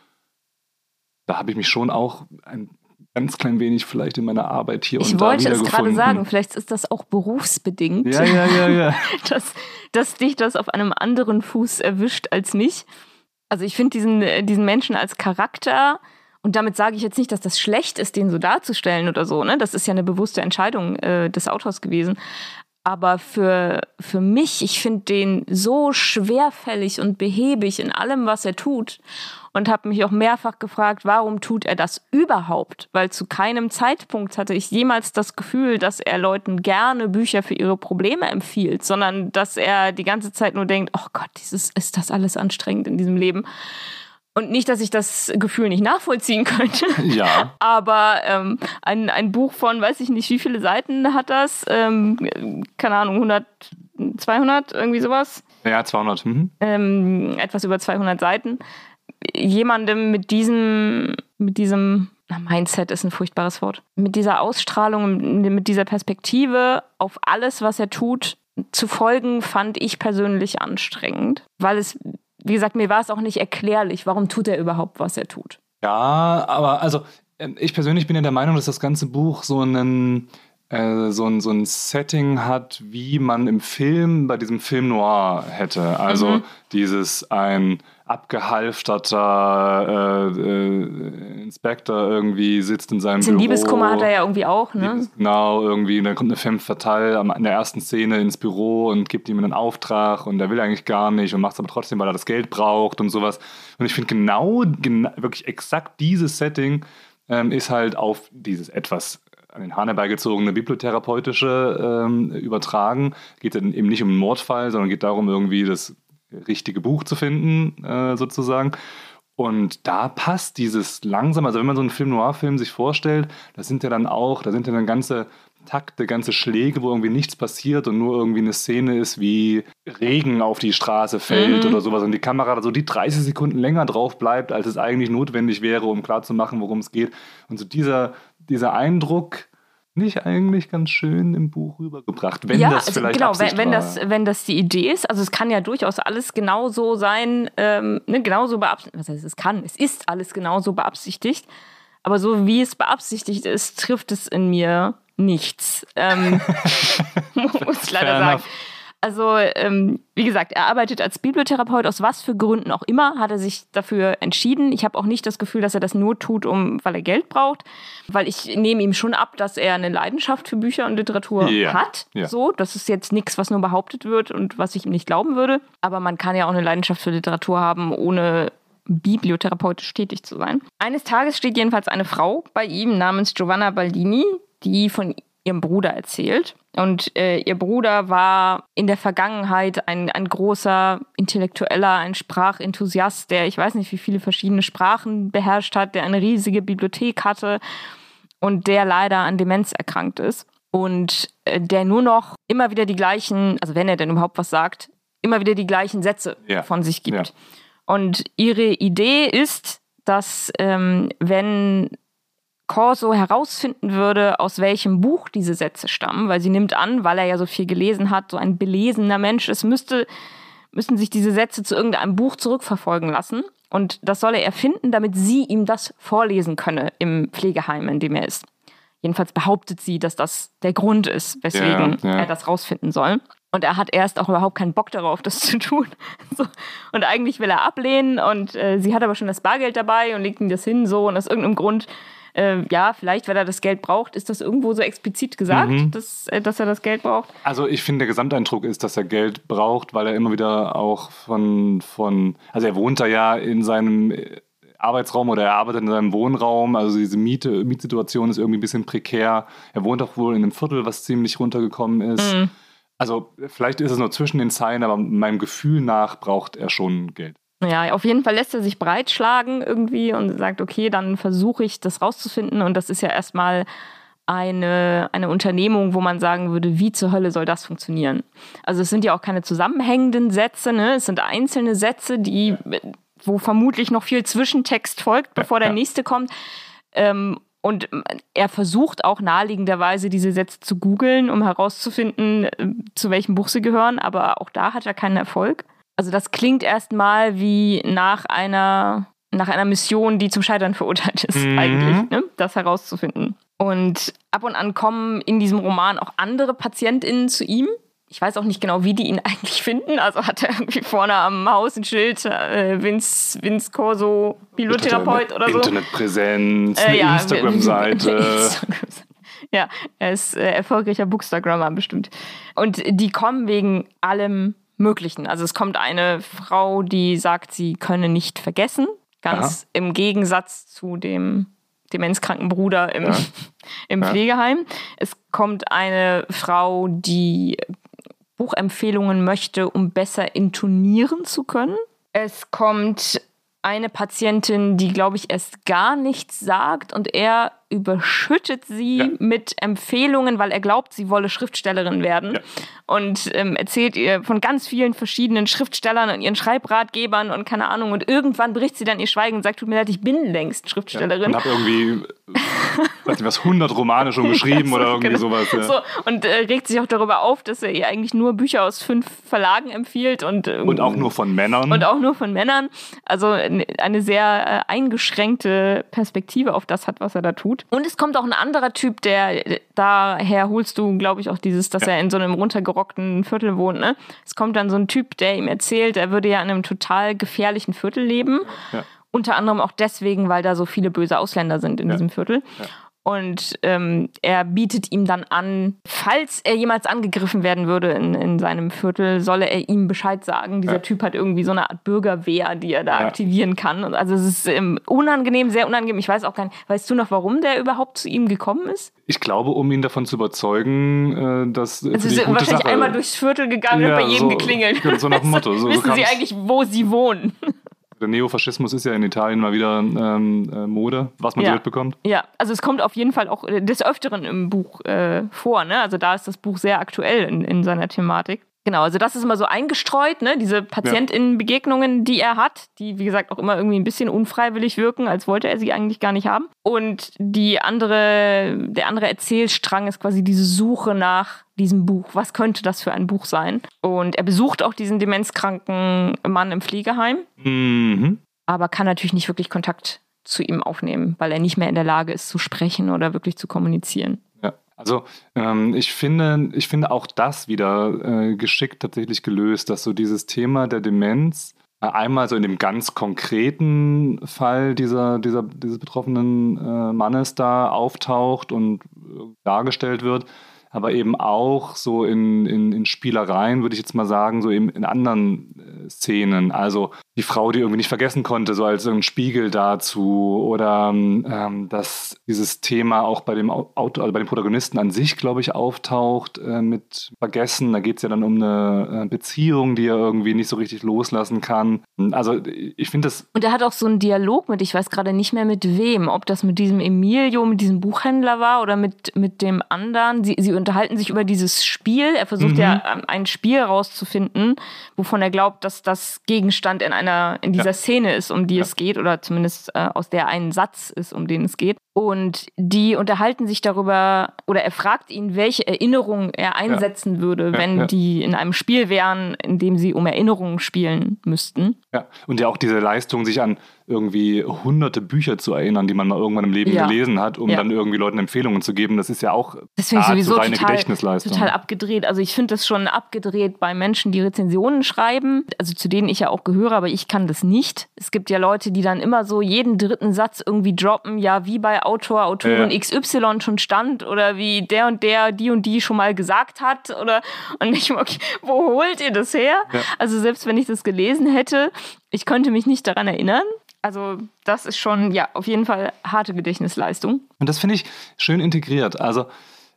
Da habe ich mich schon auch ein ganz klein wenig vielleicht in meiner Arbeit hier ich und da wiedergefunden. Ich wollte es gerade sagen, vielleicht ist das auch berufsbedingt, ja, ja, ja, ja. dass, dass dich das auf einem anderen Fuß erwischt als mich. Also ich finde diesen, diesen Menschen als Charakter. Und damit sage ich jetzt nicht, dass das schlecht ist, den so darzustellen oder so. Ne? Das ist ja eine bewusste Entscheidung äh, des Autors gewesen. Aber für, für mich, ich finde den so schwerfällig und behäbig in allem, was er tut. Und habe mich auch mehrfach gefragt, warum tut er das überhaupt? Weil zu keinem Zeitpunkt hatte ich jemals das Gefühl, dass er Leuten gerne Bücher für ihre Probleme empfiehlt, sondern dass er die ganze Zeit nur denkt, oh Gott, dieses, ist das alles anstrengend in diesem Leben. Und nicht, dass ich das Gefühl nicht nachvollziehen könnte. Ja. Aber ähm, ein, ein Buch von, weiß ich nicht, wie viele Seiten hat das? Ähm, keine Ahnung, hundert, zweihundert, irgendwie sowas? Ja, zweihundert. Mhm. Ähm, etwas über zweihundert Seiten. Jemandem mit diesem, mit diesem, Mindset ist ein furchtbares Wort, mit dieser Ausstrahlung, mit dieser Perspektive auf alles, was er tut, zu folgen, fand ich persönlich anstrengend. Weil es, wie gesagt, mir war es auch nicht erklärlich, warum tut er überhaupt, was er tut. Ja, aber also ich persönlich bin ja der Meinung, dass das ganze Buch so einen äh, so ein, so ein Setting hat, wie man im Film bei diesem Film Noir hätte. Also mhm. dieses ein abgehalfterter äh, äh, Inspektor irgendwie sitzt in seinem Büro. Liebeskummer hat er ja irgendwie auch, ne? Genau, irgendwie. Und dann kommt eine femme fatale in der ersten Szene ins Büro und gibt ihm einen Auftrag und der will eigentlich gar nicht und macht es aber trotzdem, weil er das Geld braucht und sowas. Und ich finde genau, genau, wirklich exakt dieses Setting ähm, ist halt auf dieses etwas an den Hahn herbeigezogene bibliotherapeutische ähm, übertragen. Geht dann eben nicht um einen Mordfall, sondern geht darum, irgendwie das richtige Buch zu finden, äh, sozusagen. Und da passt dieses langsam, also wenn man so einen Film-Noir-Film sich vorstellt, das sind ja dann auch, da sind ja dann ganze Takte, ganze Schläge, wo irgendwie nichts passiert und nur irgendwie eine Szene ist, wie Regen auf die Straße fällt mhm. oder sowas und die Kamera so die dreißig Sekunden länger drauf bleibt, als es eigentlich notwendig wäre, um klarzumachen, worum es geht. Und so dieser, dieser Eindruck, nicht eigentlich ganz schön im Buch rübergebracht, wenn ja, das also vielleicht genau, Absicht wenn, wenn war. das, wenn das die Idee ist, also es kann ja durchaus alles genauso sein, ähm, ne, genauso beabsichtigt, was heißt es kann, es ist alles genauso beabsichtigt, aber so wie es beabsichtigt ist, trifft es in mir nichts. Ähm, muss ich leider sagen. Also, ähm, wie gesagt, er arbeitet als Bibliotherapeut, aus was für Gründen auch immer, hat er sich dafür entschieden. Ich habe auch nicht das Gefühl, dass er das nur tut, um, weil er Geld braucht, weil ich nehme ihm schon ab, dass er eine Leidenschaft für Bücher und Literatur ja. hat. Ja. So, das ist jetzt nichts, was nur behauptet wird und was ich ihm nicht glauben würde. Aber man kann ja auch eine Leidenschaft für Literatur haben, ohne bibliotherapeutisch tätig zu sein. Eines Tages steht jedenfalls eine Frau bei ihm namens Giovanna Baldini, die von ihrem Bruder erzählt. Und äh, ihr Bruder war in der Vergangenheit ein, ein großer Intellektueller, ein Sprachenthusiast, der, ich weiß nicht, wie viele verschiedene Sprachen beherrscht hat, der eine riesige Bibliothek hatte und der leider an Demenz erkrankt ist. Und äh, der nur noch immer wieder die gleichen, also wenn er denn überhaupt was sagt, immer wieder die gleichen Sätze ja. von sich gibt. Ja. Und ihre Idee ist, dass ähm, wenn Corso herausfinden würde, aus welchem Buch diese Sätze stammen, weil sie nimmt an, weil er ja so viel gelesen hat, so ein belesener Mensch ist, müsste, müssten sich diese Sätze zu irgendeinem Buch zurückverfolgen lassen. Und das soll er erfinden, damit sie ihm das vorlesen könne im Pflegeheim, in dem er ist. Jedenfalls behauptet sie, dass das der Grund ist, weswegen ja, ja. er das rausfinden soll. Und er hat erst auch überhaupt keinen Bock darauf, das zu tun. So. Und eigentlich will er ablehnen und äh, sie hat aber schon das Bargeld dabei und legt ihm das hin so und aus irgendeinem Grund Äh, ja, vielleicht, weil er das Geld braucht. Ist das irgendwo so explizit gesagt, mhm. dass, äh, dass er das Geld braucht? Also ich finde, der Gesamteindruck ist, dass er Geld braucht, weil er immer wieder auch von, von also er wohnt da ja in seinem Arbeitsraum oder er arbeitet in seinem Wohnraum. Also diese Miete, Mietsituation ist irgendwie ein bisschen prekär. Er wohnt auch wohl in einem Viertel, was ziemlich runtergekommen ist. Mhm. Also vielleicht ist es nur zwischen den Zeilen, aber meinem Gefühl nach braucht er schon Geld. Ja, auf jeden Fall lässt er sich breitschlagen irgendwie und sagt, okay, dann versuche ich das rauszufinden. Und das ist ja erstmal eine, eine Unternehmung, wo man sagen würde, wie zur Hölle soll das funktionieren? Also es sind ja auch keine zusammenhängenden Sätze, ne? Es sind einzelne Sätze, die, wo vermutlich noch viel Zwischentext folgt, bevor der nächste kommt. Ähm, und er versucht auch naheliegenderweise, diese Sätze zu googeln, um herauszufinden, zu welchem Buch sie gehören. Aber auch da hat er keinen Erfolg. Also das klingt erstmal wie nach einer, nach einer Mission, die zum Scheitern verurteilt ist, mhm. eigentlich, ne? Das herauszufinden. Und ab und an kommen in diesem Roman auch andere PatientInnen zu ihm. Ich weiß auch nicht genau, wie die ihn eigentlich finden. Also hat er irgendwie vorne am Haus ein Schild, äh, Vince, Vince Corso, Bibliotherapeut oder so. Internetpräsenz, eine äh, ja, Instagram-Seite. Instagram Ja, er ist äh, erfolgreicher Bookstagrammer bestimmt. Und die kommen wegen allem Möglichen. Also es kommt eine Frau, die sagt, sie könne nicht vergessen. Ganz Aha. im Gegensatz zu dem demenzkranken Bruder im, ja. im ja. Pflegeheim. Es kommt eine Frau, die Buchempfehlungen möchte, um besser intonieren zu können. Es kommt eine Patientin, die, glaube ich, erst gar nichts sagt und er überschüttet sie ja. mit Empfehlungen, weil er glaubt, sie wolle Schriftstellerin werden ja. und ähm, erzählt ihr von ganz vielen verschiedenen Schriftstellern und ihren Schreibratgebern und keine Ahnung und irgendwann bricht sie dann ihr Schweigen und sagt, tut mir leid, ich bin längst Schriftstellerin. Ja, und habe irgendwie weiß nicht, was hundert Romane schon geschrieben ja, so, oder irgendwie genau. sowas. Ja. So, und äh, regt sich auch darüber auf, dass er ihr eigentlich nur Bücher aus fünf Verlagen empfiehlt. Und, äh, und auch nur von Männern. Und auch nur von Männern. Also eine sehr äh, eingeschränkte Perspektive auf das hat, was er da tut. Und es kommt auch ein anderer Typ, der, daher holst du, glaube ich, auch dieses, dass ja. er in so einem runtergerockten Viertel wohnt. Ne? Es kommt dann so ein Typ, der ihm erzählt, er würde ja in einem total gefährlichen Viertel leben. Ja. Unter anderem auch deswegen, weil da so viele böse Ausländer sind in ja. diesem Viertel. Ja. Und ähm, er bietet ihm dann an, falls er jemals angegriffen werden würde in, in seinem Viertel, solle er ihm Bescheid sagen. Dieser ja. Typ hat irgendwie so eine Art Bürgerwehr, die er da ja. aktivieren kann. Und also es ist ähm, unangenehm, sehr unangenehm. Ich weiß auch gar nicht, weißt du noch, warum der überhaupt zu ihm gekommen ist? Ich glaube, um ihn davon zu überzeugen, äh, dass also sie sind wahrscheinlich Sache, einmal durchs Viertel gegangen ja, und bei jedem so, geklingelt. So nach dem Motto. So, wissen so sie eigentlich, wo sie wohnen? Der Neofaschismus ist ja in Italien mal wieder ähm, äh, Mode, was man ja. so mitbekommt. Ja, also es kommt auf jeden Fall auch des Öfteren im Buch äh, vor. Ne? Also da ist das Buch sehr aktuell in, in seiner Thematik. Genau, also das ist immer so eingestreut, ne? Diese PatientInnen-Begegnungen, die er hat, die, wie gesagt, auch immer irgendwie ein bisschen unfreiwillig wirken, als wollte er sie eigentlich gar nicht haben. Und die andere, der andere Erzählstrang ist quasi diese Suche nach diesem Buch. Was könnte das für ein Buch sein? Und er besucht auch diesen demenzkranken Mann im Pflegeheim, mhm. aber kann natürlich nicht wirklich Kontakt zu ihm aufnehmen, weil er nicht mehr in der Lage ist zu sprechen oder wirklich zu kommunizieren. Ja. Also ähm, ich finde, ich finde auch das wieder äh, geschickt tatsächlich gelöst, dass so dieses Thema der Demenz äh, einmal so in dem ganz konkreten Fall dieser, dieser, dieses betroffenen äh, Mannes da auftaucht und äh, dargestellt wird, aber eben auch so in, in, in Spielereien, würde ich jetzt mal sagen, so eben in anderen äh, Szenen. Also die Frau, die irgendwie nicht vergessen konnte, so als ein Spiegel dazu. Oder ähm, dass dieses Thema auch bei dem Auto, also bei den Protagonisten an sich, glaube ich, auftaucht äh, mit Vergessen. Da geht es ja dann um eine äh, Beziehung, die er irgendwie nicht so richtig loslassen kann. Also ich finde das... Und er hat auch so einen Dialog mit, ich weiß gerade nicht mehr mit wem, ob das mit diesem Emilio, mit diesem Buchhändler war oder mit, mit dem anderen. Sie, sie unterhalten sich über dieses Spiel. Er versucht mhm. ja ein Spiel rauszufinden, wovon er glaubt, dass das Gegenstand in einer in dieser ja. Szene ist, um die ja. es geht, oder zumindest äh, aus der einen Satz ist, um den es geht. Und die unterhalten sich darüber, oder er fragt ihn, welche Erinnerungen er einsetzen ja. würde, ja, wenn ja. die in einem Spiel wären, in dem sie um Erinnerungen spielen müssten. Ja, und ja auch diese Leistung, sich an irgendwie hunderte Bücher zu erinnern, die man mal irgendwann im Leben ja. gelesen hat, um ja. dann irgendwie Leuten Empfehlungen zu geben. Das ist ja auch deswegen sowieso so reine total, Gedächtnisleistung. Total abgedreht. Also ich finde das schon abgedreht bei Menschen, die Rezensionen schreiben, also zu denen ich ja auch gehöre, aber ich kann das nicht. Es gibt ja Leute, die dann immer so jeden dritten Satz irgendwie droppen, ja, wie bei Autor, Autorin ja. X Y schon stand oder wie der und der die und die schon mal gesagt hat oder und ich okay, wo holt ihr das her? Ja. Also selbst wenn ich das gelesen hätte, ich könnte mich nicht daran erinnern. Also das ist schon, ja, auf jeden Fall harte Gedächtnisleistung. Und das finde ich schön integriert. Also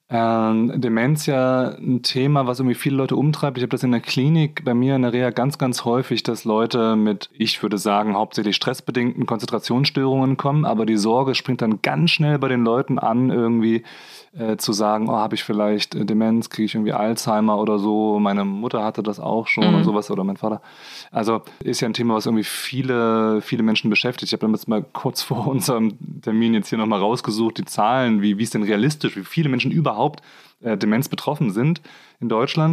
ähm, Demenz ja ein Thema, was irgendwie viele Leute umtreibt. Ich habe das in der Klinik bei mir in der Reha ganz, ganz häufig, dass Leute mit, ich würde sagen, hauptsächlich stressbedingten Konzentrationsstörungen kommen, aber die Sorge springt dann ganz schnell bei den Leuten an, irgendwie äh, zu sagen, oh, habe ich vielleicht äh, Demenz, kriege ich irgendwie Alzheimer oder so. Meine Mutter hatte das auch schon mhm. und sowas oder mein Vater. Also ist ja ein Thema, was irgendwie viele, viele Menschen beschäftigt. Ich habe dann jetzt mal kurz vor unserem Termin jetzt hier nochmal rausgesucht, die Zahlen, wie, wie es denn realistisch, wie viele Menschen überhaupt äh, Demenz betroffen sind in Deutschland.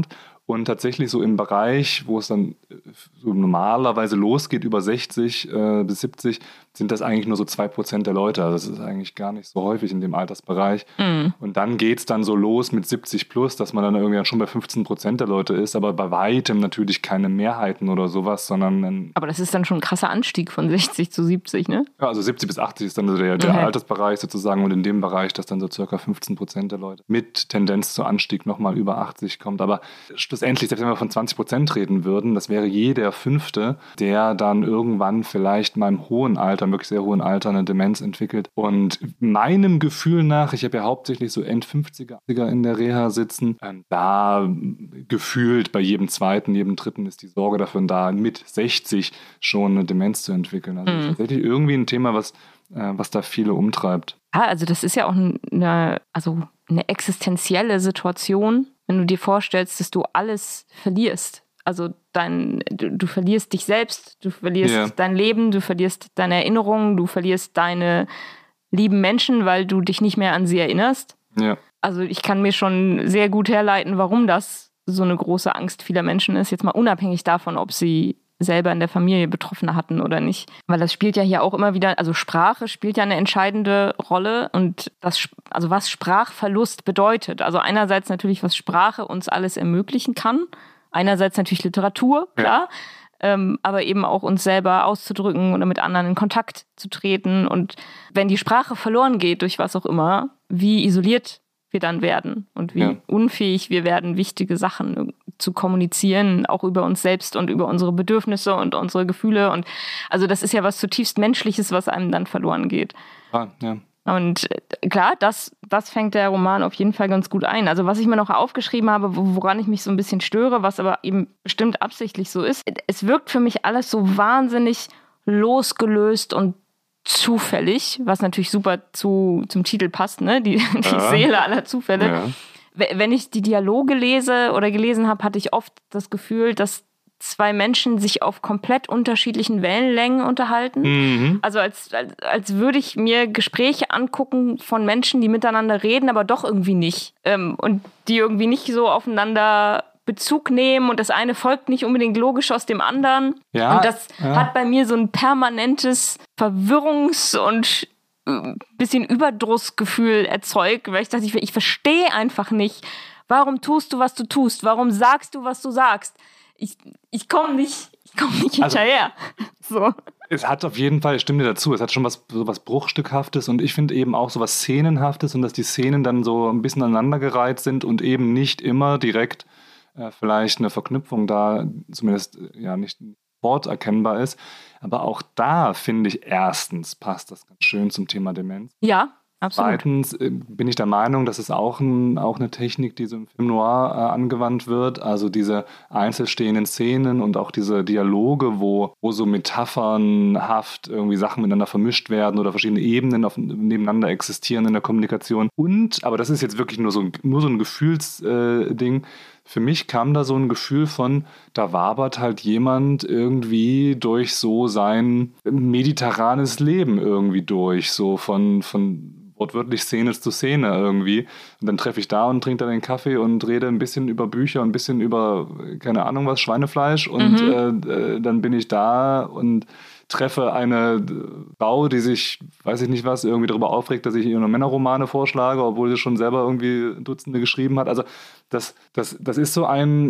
Und tatsächlich so im Bereich, wo es dann so normalerweise losgeht, über sechzig äh, bis siebzig, sind das eigentlich nur so zwei Prozent der Leute. Also das ist eigentlich gar nicht so häufig in dem Altersbereich. Mhm. Und dann geht es dann so los mit siebzig plus, dass man dann irgendwie schon bei fünfzehn Prozent der Leute ist, aber bei weitem natürlich keine Mehrheiten oder sowas, sondern... Ein, aber das ist dann schon ein krasser Anstieg von sechzig zu siebzig, ne? Ja, also siebzig bis achtzig ist dann so der, der Okay. Altersbereich sozusagen und in dem Bereich, dass dann so circa fünfzehn Prozent der Leute mit Tendenz zu Anstieg nochmal über achtzig kommt. Aber schlussendlich, selbst wenn wir von zwanzig Prozent reden würden, das wäre jeder Fünfte, der dann irgendwann vielleicht mal im hohen Alter, wirklich sehr hohen Alter, eine Demenz entwickelt. Und meinem Gefühl nach, ich habe ja hauptsächlich so End-fünfziger in der Reha sitzen, ähm, da gefühlt bei jedem Zweiten, jedem Dritten ist die Sorge dafür da, mit sechzig schon eine Demenz zu entwickeln. Also Mhm. tatsächlich irgendwie ein Thema, was, äh, was da viele umtreibt. Ja, also das ist ja auch eine, also eine existenzielle Situation, wenn du dir vorstellst, dass du alles verlierst. Also dein, du, du verlierst dich selbst, du verlierst Ja. dein Leben, du verlierst deine Erinnerungen, du verlierst deine lieben Menschen, weil du dich nicht mehr an sie erinnerst. Ja. Also ich kann mir schon sehr gut herleiten, warum das so eine große Angst vieler Menschen ist. Jetzt mal unabhängig davon, ob sie selber in der Familie Betroffene hatten oder nicht. Weil das spielt ja hier auch immer wieder, also Sprache spielt ja eine entscheidende Rolle und das, also was Sprachverlust bedeutet. Also einerseits natürlich, was Sprache uns alles ermöglichen kann. Einerseits natürlich Literatur, klar. Ja. Ähm, aber eben auch uns selber auszudrücken oder mit anderen in Kontakt zu treten. Und wenn die Sprache verloren geht, durch was auch immer, wie isoliert wir dann werden und wie ja. unfähig wir werden, wichtige Sachen zu kommunizieren, auch über uns selbst und über unsere Bedürfnisse und unsere Gefühle. Und also das ist ja was zutiefst Menschliches, was einem dann verloren geht. Ah, ja. Und klar, das, das fängt der Roman auf jeden Fall ganz gut ein. Also was ich mir noch aufgeschrieben habe, woran ich mich so ein bisschen störe, was aber eben bestimmt absichtlich so ist, es wirkt für mich alles so wahnsinnig losgelöst und zufällig, was natürlich super zu, zum Titel passt, ne? Die, die ja. Seele aller Zufälle. Ja. Wenn ich die Dialoge lese oder gelesen habe, hatte ich oft das Gefühl, dass zwei Menschen sich auf komplett unterschiedlichen Wellenlängen unterhalten. Mhm. Also als, als, als würde ich mir Gespräche angucken von Menschen, die miteinander reden, aber doch irgendwie nicht. Ähm, und die irgendwie nicht so aufeinander Bezug nehmen und das eine folgt nicht unbedingt logisch aus dem anderen. Ja, und das ja. hat bei mir so ein permanentes Verwirrungs- und ein bisschen Überdrussgefühl erzeugt, weil ich dachte, ich, ich verstehe einfach nicht, warum tust du, was du tust? Warum sagst du, was du sagst? Ich, ich komme nicht, ich komm nicht hinterher. Also, so. Es hat auf jeden Fall, ich stimme dir dazu, es hat schon was, so was Bruchstückhaftes und ich finde eben auch so was Szenenhaftes und dass die Szenen dann so ein bisschen aneinandergereiht sind und eben nicht immer direkt äh, vielleicht eine Verknüpfung da, zumindest ja nicht sofort erkennbar ist. Aber auch da finde ich erstens passt das ganz schön zum Thema Demenz. Ja. Absolut. Zweitens äh, bin ich der Meinung, dass es auch, ein, auch eine Technik, die so im Film Noir äh, angewandt wird. Also diese einzelstehenden Szenen und auch diese Dialoge, wo, wo so metaphernhaft irgendwie Sachen miteinander vermischt werden oder verschiedene Ebenen auf, nebeneinander existieren in der Kommunikation. Und, aber das ist jetzt wirklich nur so, nur so ein Gefühlsding, äh, für mich kam da so ein Gefühl von, da wabert halt jemand irgendwie durch so sein mediterranes Leben irgendwie durch, so von, von wortwörtlich Szene zu Szene irgendwie. Und dann treffe ich da und trinke da den Kaffee und rede ein bisschen über Bücher und ein bisschen über, keine Ahnung was, Schweinefleisch. Und mhm. äh, dann bin ich da und treffe eine Frau, die sich, weiß ich nicht was, irgendwie darüber aufregt, dass ich ihr nur Männerromane vorschlage, obwohl sie schon selber irgendwie Dutzende geschrieben hat. Also das, das, das ist so ein,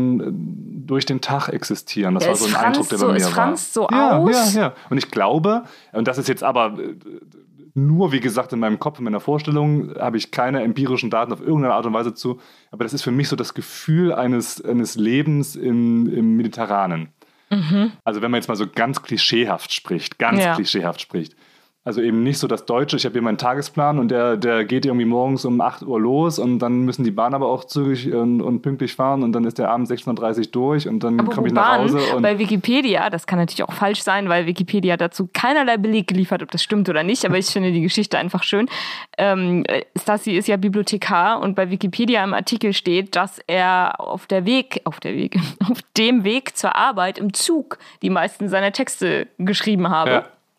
ein durch den Tag existieren. Das ja, war so ein Eindruck, der bei so, mir es war. Es franzt so ja, aus. Ja, ja. Und ich glaube, und das ist jetzt aber nur, wie gesagt, in meinem Kopf, in meiner Vorstellung, habe ich keine empirischen Daten auf irgendeine Art und Weise zu, aber das ist für mich so das Gefühl eines, eines Lebens im, im Mediterranen. Mhm. Also wenn man jetzt mal so ganz klischeehaft spricht, ganz ja. klischeehaft spricht. Also eben nicht so das Deutsche, ich habe hier meinen Tagesplan und der, der geht irgendwie morgens um acht Uhr los und dann müssen die Bahnen aber auch zügig und, und pünktlich fahren und dann ist der abends sechzehn Uhr dreißig durch und dann komme ich nach Hause. Und bei Wikipedia, das kann natürlich auch falsch sein, weil Wikipedia dazu keinerlei Beleg geliefert, ob das stimmt oder nicht, aber ich finde die Geschichte einfach schön. Ähm, Stasi ist ja Bibliothekar und bei Wikipedia im Artikel steht, dass er auf der Weg, auf der Weg, auf dem Weg zur Arbeit im Zug die meisten seiner Texte geschrieben habe. Ja.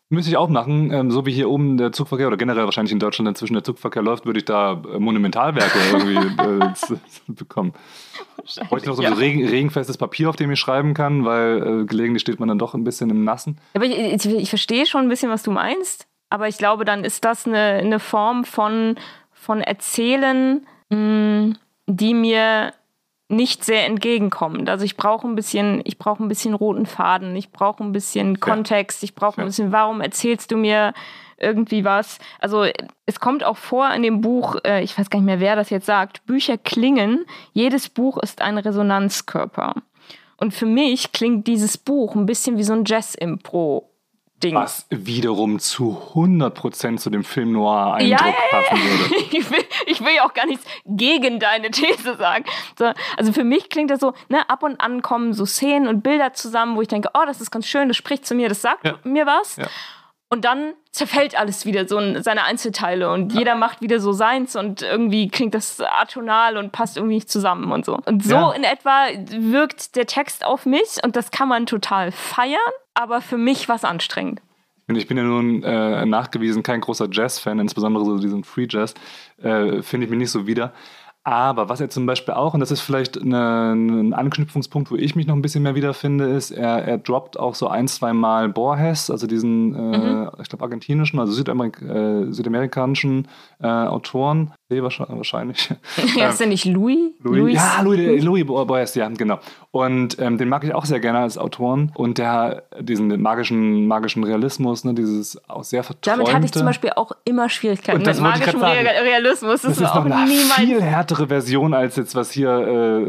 Müsste ich auch machen, ähm, so wie hier oben der Zugverkehr oder generell wahrscheinlich in Deutschland inzwischen der Zugverkehr läuft, würde ich da äh, Monumentalwerke irgendwie äh, zu, zu bekommen. Heute noch so ein ja. regen, regenfestes Papier, auf dem ich schreiben kann, weil äh, gelegentlich steht man dann doch ein bisschen im Nassen. Aber ich, ich, ich verstehe schon ein bisschen, was du meinst, aber ich glaube, dann ist das eine, eine Form von, von Erzählen, mh, die mir nicht sehr entgegenkommt. Also ich brauche ein bisschen, ich brauche ein bisschen roten Faden, ich brauche ein bisschen Kontext, ich brauche ein bisschen, warum erzählst du mir irgendwie was? Also es kommt auch vor in dem Buch, äh, ich weiß gar nicht mehr, wer das jetzt sagt, Bücher klingen, jedes Buch ist ein Resonanzkörper. Und für mich klingt dieses Buch ein bisschen wie so ein Jazz-Impro. Ding. Was wiederum zu hundert Prozent zu dem Film Noir-Eindruck ja, ja, ja. passen würde. Ich will, ich will ja auch gar nichts gegen deine These sagen. So, also für mich klingt das so, ne, ab und an kommen so Szenen und Bilder zusammen, wo ich denke, oh, das ist ganz schön, das spricht zu mir, das sagt ja. mir was. Ja. Und dann zerfällt alles wieder, so in seine Einzelteile und ja. jeder macht wieder so seins und irgendwie klingt das atonal und passt irgendwie nicht zusammen und so. Und so ja. in etwa wirkt der Text auf mich und das kann man total feiern, aber für mich war es anstrengend. Ich bin ja nun äh, nachgewiesen kein großer Jazz-Fan, insbesondere so diesen Free Jazz, äh, finde ich mich nicht so wieder. Aber was er zum Beispiel auch, und das ist vielleicht eine, ein Anknüpfungspunkt, wo ich mich noch ein bisschen mehr wiederfinde, ist, er, er droppt auch so ein, zwei Mal Borges, also diesen, mhm. äh, ich glaube, argentinischen, also Südamerik- äh, südamerikanischen äh, Autoren. Nee, wahrscheinlich. Ja, ist der nicht Louis? Louis? Louis? Ja, Louis, Louis Borges, ja, genau. Und ähm, den mag ich auch sehr gerne als Autoren. Und der, diesen magischen, magischen Realismus, ne, dieses auch sehr verträumte. Damit hatte ich zum Beispiel auch immer Schwierigkeiten. Und das mit magischem Re- Realismus. Das, das ist war auch noch eine niemals viel härtere Version, als jetzt, was hier äh,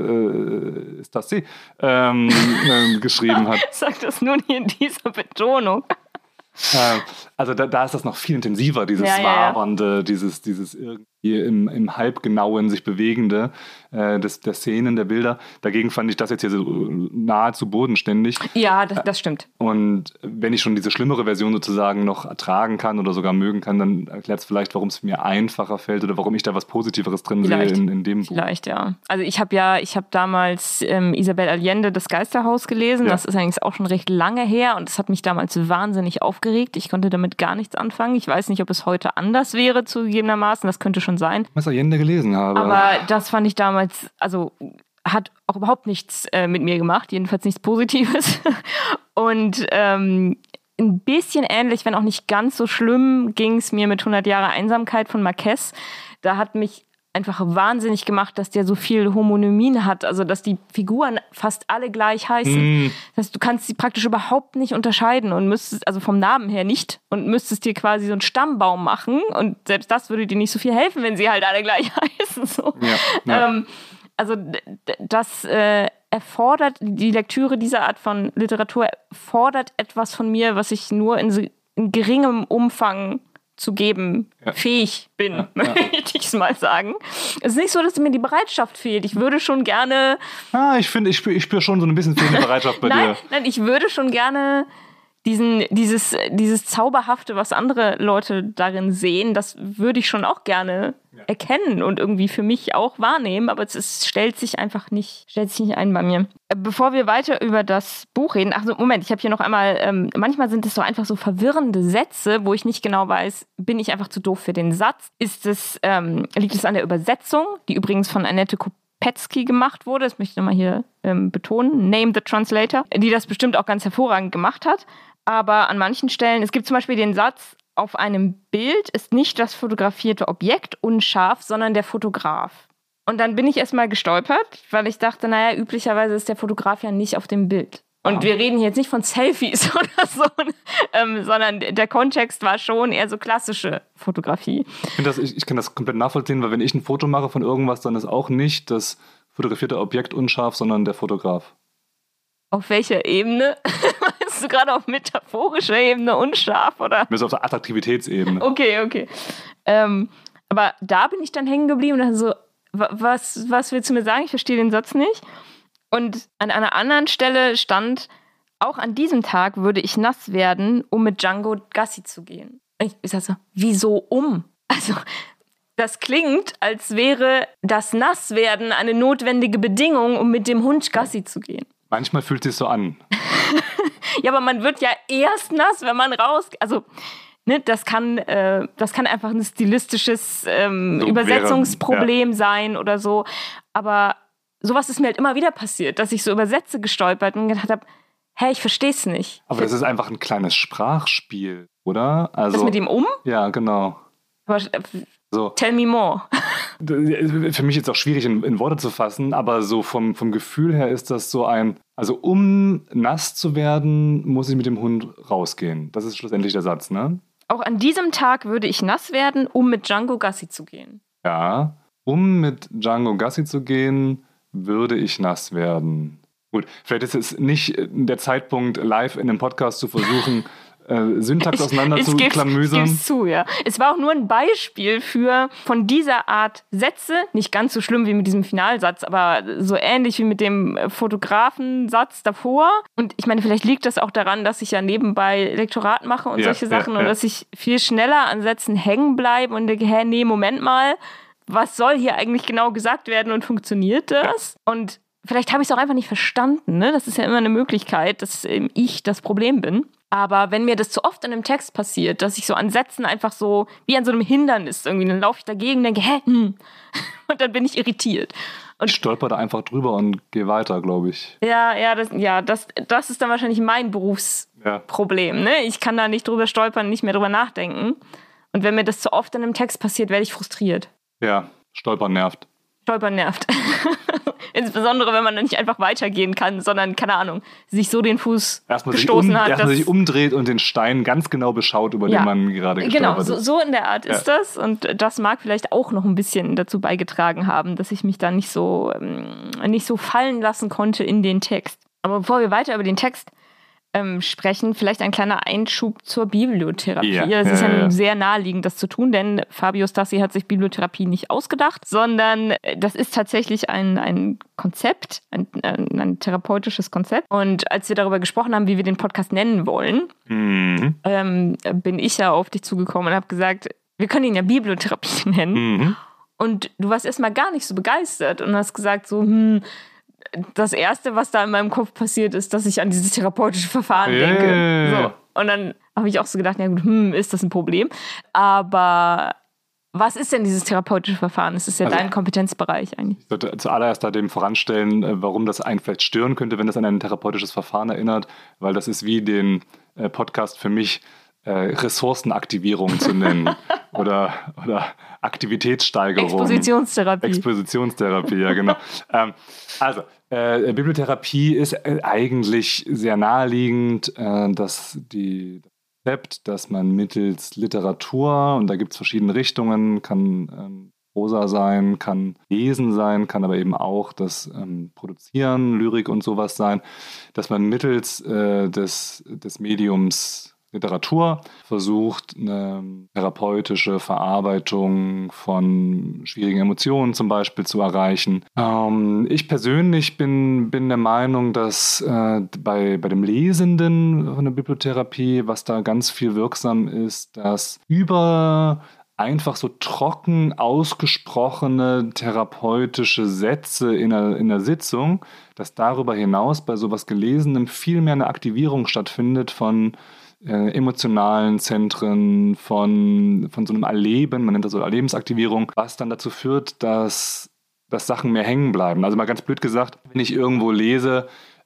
äh, ist das sie ähm, äh, geschrieben hat. Sag das nur nicht in dieser Betonung. Äh, also da, da ist das noch viel intensiver, dieses ja, ja, Wabernde, ja. dieses, dieses irgendwie im, im Halbgenauen sich Bewegende äh, des, der Szenen, der Bilder. Dagegen fand ich das jetzt hier so nahezu bodenständig. Ja, das, das stimmt. Und wenn ich schon diese schlimmere Version sozusagen noch ertragen kann oder sogar mögen kann, dann erklärt es vielleicht, warum es mir einfacher fällt oder warum ich da was Positiveres drin vielleicht. sehe in, in dem Buch. Vielleicht, ja. Also ich habe ja, ich habe damals ähm, Isabel Allende, Das Geisterhaus gelesen. Ja. Das ist eigentlich auch schon recht lange her und das hat mich damals wahnsinnig aufgeregt. Ich konnte damit gar nichts anfangen. Ich weiß nicht, ob es heute anders wäre, zugegebenermaßen. Das könnte schon sein. Was Allende gelesen habe. Aber das fand ich damals, also hat auch überhaupt nichts äh, mit mir gemacht, jedenfalls nichts Positives. Und ähm, ein bisschen ähnlich, wenn auch nicht ganz so schlimm, ging es mir mit hundert Jahre Einsamkeit von Marquez. Da hat mich einfach wahnsinnig gemacht, dass der so viel Homonymien hat, also dass die Figuren fast alle gleich heißen. Mm. Das heißt, du kannst sie praktisch überhaupt nicht unterscheiden und müsstest, also vom Namen her nicht, und müsstest dir quasi so einen Stammbaum machen und selbst das würde dir nicht so viel helfen, wenn sie halt alle gleich heißen. So. Ja, ja. Ähm, also das äh, erfordert, die Lektüre dieser Art von Literatur fordert etwas von mir, was ich nur in, in geringem Umfang zu geben ja. fähig bin, ja, ja. möchte ich es mal sagen. Es ist nicht so, dass mir die Bereitschaft fehlt. Ich würde schon gerne... Ah, ich finde, ich spüre ich spür schon so ein bisschen fehlende Bereitschaft bei nein, dir. Nein, ich würde schon gerne diesen, dieses, dieses Zauberhafte, was andere Leute darin sehen, das würde ich schon auch gerne ja. erkennen und irgendwie für mich auch wahrnehmen, aber es ist, stellt sich einfach nicht, stellt sich nicht ein bei mir. Bevor wir weiter über das Buch reden, ach so, Moment, ich habe hier noch einmal, ähm, manchmal sind es so einfach so verwirrende Sätze, wo ich nicht genau weiß, bin ich einfach zu doof für den Satz? Ist es, ähm, liegt es an der Übersetzung, die übrigens von Annette Kopetzky gemacht wurde, das möchte ich nochmal hier ähm, betonen, Name the Translator, die das bestimmt auch ganz hervorragend gemacht hat. Aber an manchen Stellen, es gibt zum Beispiel den Satz, auf einem Bild ist nicht das fotografierte Objekt unscharf, sondern der Fotograf. Und dann bin ich erstmal gestolpert, weil ich dachte, naja, üblicherweise ist der Fotograf ja nicht auf dem Bild. Und ah. wir reden hier jetzt nicht von Selfies oder so, ähm, sondern der Kontext war schon eher so klassische Fotografie. Ich, find das, ich, ich kann das komplett nachvollziehen, weil wenn ich ein Foto mache von irgendwas, dann ist auch nicht das fotografierte Objekt unscharf, sondern der Fotograf. Auf welcher Ebene? Meinst du gerade auf metaphorischer Ebene unscharf, oder? Mir ist auf der Attraktivitätsebene. Okay, okay. Ähm, aber da bin ich dann hängen geblieben und dachte so, was, was willst du mir sagen? Ich verstehe den Satz nicht. Und an einer anderen Stelle stand, auch an diesem Tag würde ich nass werden, um mit Django Gassi zu gehen. Ich, ich sag so, wieso um? Also, das klingt, als wäre das Nasswerden eine notwendige Bedingung, um mit dem Hund Gassi zu gehen. Manchmal fühlt es sich so an. Ja, aber man wird ja erst nass, wenn man raus... Also, ne, das kann, äh, das kann einfach ein stilistisches ähm, So Übersetzungsproblem wäre, ja. sein oder so. Aber sowas ist mir halt immer wieder passiert, dass ich so über Sätze gestolpert und gedacht habe, hä, ich versteh's nicht. Aber das ist einfach ein kleines Sprachspiel, oder? Also, das mit dem Um? Ja, genau. Aber, äh, So. Tell me more. Für mich ist es auch schwierig in, in Worte zu fassen, aber so vom, vom Gefühl her ist das so ein, also um nass zu werden, muss ich mit dem Hund rausgehen. Das ist schlussendlich der Satz, ne? Auch an diesem Tag würde ich nass werden, um mit Django Gassi zu gehen. Ja, um mit Django Gassi zu gehen, würde ich nass werden. Gut, vielleicht ist es nicht der Zeitpunkt, live in einem Podcast zu versuchen, äh, Syntax auseinander zu klamüsern. Ich gebe zu, ja. Es war auch nur ein Beispiel für von dieser Art Sätze, nicht ganz so schlimm wie mit diesem Finalsatz, aber so ähnlich wie mit dem Fotografensatz davor. Und ich meine, vielleicht liegt das auch daran, dass ich ja nebenbei Lektorat mache und ja, solche Sachen ja, und ja. dass ich viel schneller an Sätzen hängen bleibe und denke, hä, nee, Moment mal, was soll hier eigentlich genau gesagt werden und funktioniert das? Und vielleicht habe ich es auch einfach nicht verstanden, ne? Das ist ja immer eine Möglichkeit, dass ähm, ich das Problem bin. Aber wenn mir das zu oft in einem Text passiert, dass ich so an Sätzen einfach so, wie an so einem Hindernis irgendwie, dann laufe ich dagegen und denke, hä, hm. Und dann bin ich irritiert. Und ich stolper da einfach drüber und gehe weiter, glaube ich. Ja, ja, das, ja das, das ist dann wahrscheinlich mein Berufsproblem. Ja. Ne? Ich kann da nicht drüber stolpern, nicht mehr drüber nachdenken. Und wenn mir das zu oft in einem Text passiert, werde ich frustriert. Ja, stolpern nervt. Stolpern nervt. Insbesondere, wenn man dann nicht einfach weitergehen kann, sondern, keine Ahnung, sich so den Fuß erstmal gestoßen sich um, hat. Erstmal sich umdreht und den Stein ganz genau beschaut, über ja, den man gerade gestolpert genau, so, ist. so in der Art ist ja. das. Und das mag vielleicht auch noch ein bisschen dazu beigetragen haben, dass ich mich da nicht so, ähm, nicht so fallen lassen konnte in den Text. Aber bevor wir weiter über den Text ähm, sprechen, vielleicht ein kleiner Einschub zur Bibliotherapie. Ja, es ja, ist ja, ja. sehr naheliegend, das zu tun, denn Fabio Stassi hat sich Bibliotherapie nicht ausgedacht, sondern das ist tatsächlich ein, ein Konzept, ein, ein, ein therapeutisches Konzept. Und als wir darüber gesprochen haben, wie wir den Podcast nennen wollen, Mhm. ähm, bin ich ja auf dich zugekommen und habe gesagt, wir können ihn ja Bibliotherapie nennen. Mhm. Und du warst erstmal gar nicht so begeistert und hast gesagt so, hm, das Erste, was da in meinem Kopf passiert, ist, dass ich an dieses therapeutische Verfahren Yeah. denke. So. Und dann habe ich auch so gedacht, ja gut, hm, ist das ein Problem? Aber was ist denn dieses therapeutische Verfahren? Das ist ja Also, dein Kompetenzbereich eigentlich. Ich sollte zuallererst da dem voranstellen, äh, warum das einen vielleicht stören könnte, wenn das an ein therapeutisches Verfahren erinnert, weil das ist wie den äh, Podcast für mich äh, Ressourcenaktivierung zu nennen oder, oder Aktivitätssteigerung. Expositionstherapie. Expositionstherapie, ja genau. ähm, also, äh, Bibliotherapie ist äh, eigentlich sehr naheliegend, äh, dass die Konzept, dass man mittels Literatur, und da gibt es verschiedene Richtungen, kann ähm, Prosa sein, kann Lesen sein, kann aber eben auch das ähm, Produzieren, Lyrik und sowas sein, dass man mittels äh, des, des Mediums Literatur versucht, eine therapeutische Verarbeitung von schwierigen Emotionen zum Beispiel zu erreichen. Ähm, ich persönlich bin, bin der Meinung, dass äh, bei, bei dem Lesenden von der Bibliotherapie, was da ganz viel wirksam ist, dass über einfach so trocken ausgesprochene therapeutische Sätze in der, in der Sitzung, dass darüber hinaus bei sowas Gelesenem viel mehr eine Aktivierung stattfindet von Äh, emotionalen Zentren, von, von so einem Erleben, man nennt das so Erlebensaktivierung, was dann dazu führt, dass, dass Sachen mehr hängen bleiben. Also mal ganz blöd gesagt, wenn ich irgendwo lese,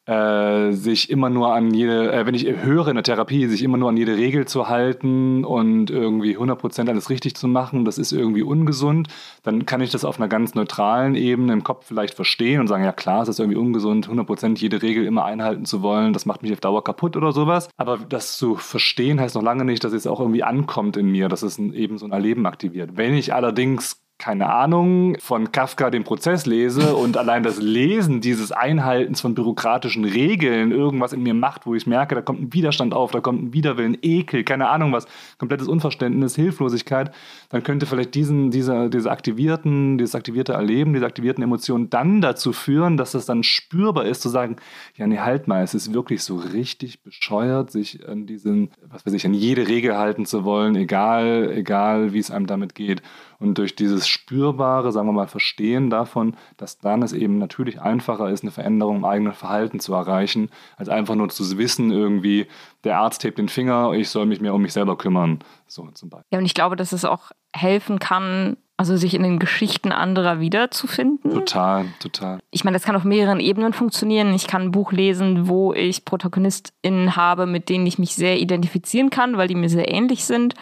äh, sich immer nur an jede, äh, wenn ich höre in der Therapie, sich immer nur an jede Regel zu halten und irgendwie hundert Prozent alles richtig zu machen, das ist irgendwie ungesund, dann kann ich das auf einer ganz neutralen Ebene im Kopf vielleicht verstehen und sagen, ja klar, es ist irgendwie ungesund, hundert Prozent jede Regel immer einhalten zu wollen, das macht mich auf Dauer kaputt oder sowas. Aber das zu verstehen heißt noch lange nicht, dass es auch irgendwie ankommt in mir, dass es ein, eben so ein Erleben aktiviert. Wenn ich allerdings keine Ahnung, von Kafka den Prozess lese und allein das Lesen dieses Einhaltens von bürokratischen Regeln irgendwas in mir macht, wo ich merke, da kommt ein Widerstand auf, da kommt ein Widerwillen, Ekel, keine Ahnung was, komplettes Unverständnis, Hilflosigkeit, dann könnte vielleicht diesen, diese, diese aktivierten, dieses aktivierte Erleben, diese aktivierten Emotionen dann dazu führen, dass es dann spürbar ist, zu sagen, ja nee, halt mal, es ist wirklich so richtig bescheuert, sich an diesen, was weiß ich, an jede Regel halten zu wollen, egal, egal wie es einem damit geht. Und durch dieses spürbare, sagen wir mal, Verstehen davon, dass dann es eben natürlich einfacher ist, eine Veränderung im eigenen Verhalten zu erreichen, als einfach nur zu wissen, irgendwie, der Arzt hebt den Finger, ich soll mich mehr um mich selber kümmern. So zum Beispiel. Ja, und ich glaube, dass es auch helfen kann, also sich in den Geschichten anderer wiederzufinden. Total, total. Ich meine, das kann auf mehreren Ebenen funktionieren. Ich kann ein Buch lesen, wo ich ProtagonistInnen habe, mit denen ich mich sehr identifizieren kann, weil die mir sehr ähnlich sind.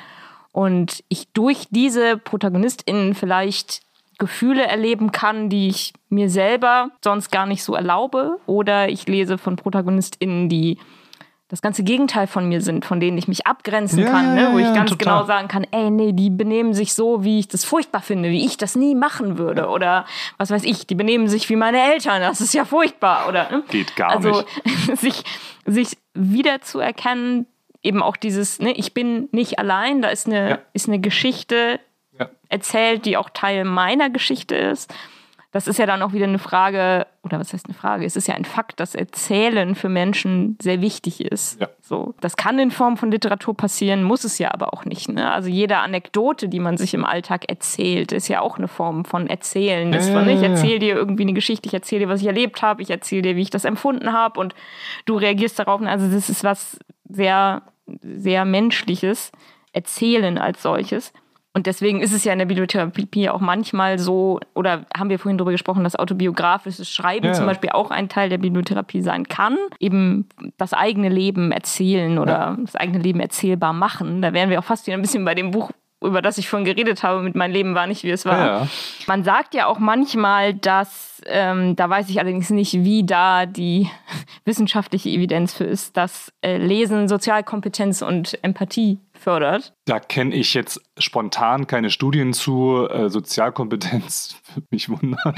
Und ich durch diese ProtagonistInnen vielleicht Gefühle erleben kann, die ich mir selber sonst gar nicht so erlaube. Oder ich lese von ProtagonistInnen, die das ganze Gegenteil von mir sind, von denen ich mich abgrenzen ja, kann, ja, ne? wo ja, ich ganz total. genau sagen kann, ey, nee, die benehmen sich so, wie ich das furchtbar finde, wie ich das nie machen würde. Oder was weiß ich, die benehmen sich wie meine Eltern, das ist ja furchtbar. Oder, ne? Geht gar also, nicht. Also sich, sich wiederzuerkennen, eben auch dieses, ne, ich bin nicht allein, da ist eine, ja. ist eine Geschichte ja. erzählt, die auch Teil meiner Geschichte ist. Das ist ja dann auch wieder eine Frage, oder was heißt eine Frage? Es ist ja ein Fakt, dass Erzählen für Menschen sehr wichtig ist. Ja. So, das kann in Form von Literatur passieren, muss es ja aber auch nicht. Ne? Also jede Anekdote, die man sich im Alltag erzählt, ist ja auch eine Form von Erzählen. Das ja, von, ja, ich ja. erzähle dir irgendwie eine Geschichte, ich erzähle dir, was ich erlebt habe, ich erzähle dir, wie ich das empfunden habe und du reagierst darauf. Also das ist was sehr, sehr Menschliches, Erzählen als solches. Und deswegen ist es ja in der Bibliotherapie auch manchmal so, oder haben wir vorhin darüber gesprochen, dass autobiografisches Schreiben ja. zum Beispiel auch ein Teil der Bibliotherapie sein kann. Eben das eigene Leben erzählen oder ja. das eigene Leben erzählbar machen. Da wären wir auch fast wieder ein bisschen bei dem Buch, über das ich vorhin geredet habe, mit Mein Leben war nicht, wie es war. Ja. Man sagt ja auch manchmal, dass, ähm, da weiß ich allerdings nicht, wie da die wissenschaftliche Evidenz für ist, dass äh, Lesen Sozialkompetenz und Empathie fördert. Da kenne ich jetzt spontan keine Studien zu. Äh, Sozialkompetenz würde mich wundern.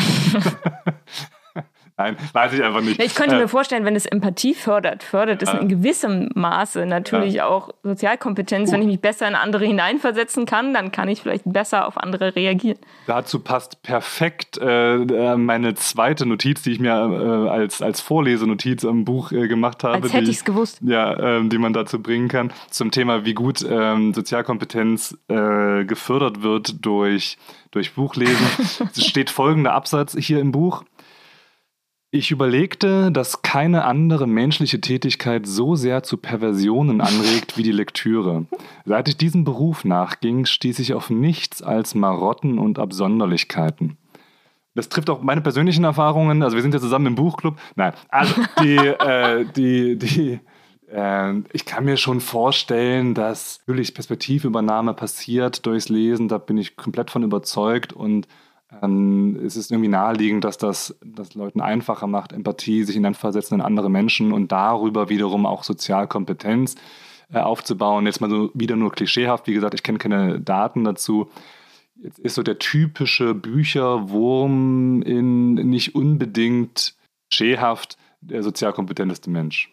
Nein, weiß ich einfach nicht. Ich könnte äh, mir vorstellen, wenn es Empathie fördert, fördert es ja. in gewissem Maße natürlich ja. auch Sozialkompetenz. Uh. Wenn ich mich besser in andere hineinversetzen kann, dann kann ich vielleicht besser auf andere reagieren. Dazu passt perfekt äh, meine zweite Notiz, die ich mir äh, als, als Vorlesenotiz am Buch äh, gemacht habe. Als hätte ich es gewusst. Ja, äh, die man dazu bringen kann. Zum Thema, wie gut äh, Sozialkompetenz äh, gefördert wird durch, durch Buchlesen. Es steht folgender Absatz hier im Buch. Ich überlegte, dass keine andere menschliche Tätigkeit so sehr zu Perversionen anregt wie die Lektüre. Seit ich diesem Beruf nachging, stieß ich auf nichts als Marotten und Absonderlichkeiten. Das trifft auch meine persönlichen Erfahrungen. Also wir sind ja zusammen im Buchclub. Nein, also die, äh, die, die, äh, ich kann mir schon vorstellen, dass natürlich Perspektivübernahme passiert durchs Lesen. Da bin ich komplett von überzeugt und Ähm, es ist irgendwie naheliegend, dass das, das Leuten einfacher macht, Empathie, sich hineinversetzen in andere Menschen und darüber wiederum auch Sozialkompetenz äh, aufzubauen. Jetzt mal so wieder nur klischeehaft, wie gesagt, ich kenne keine Daten dazu. Jetzt ist so der typische Bücherwurm in nicht unbedingt klischeehaft der sozialkompetenteste Mensch.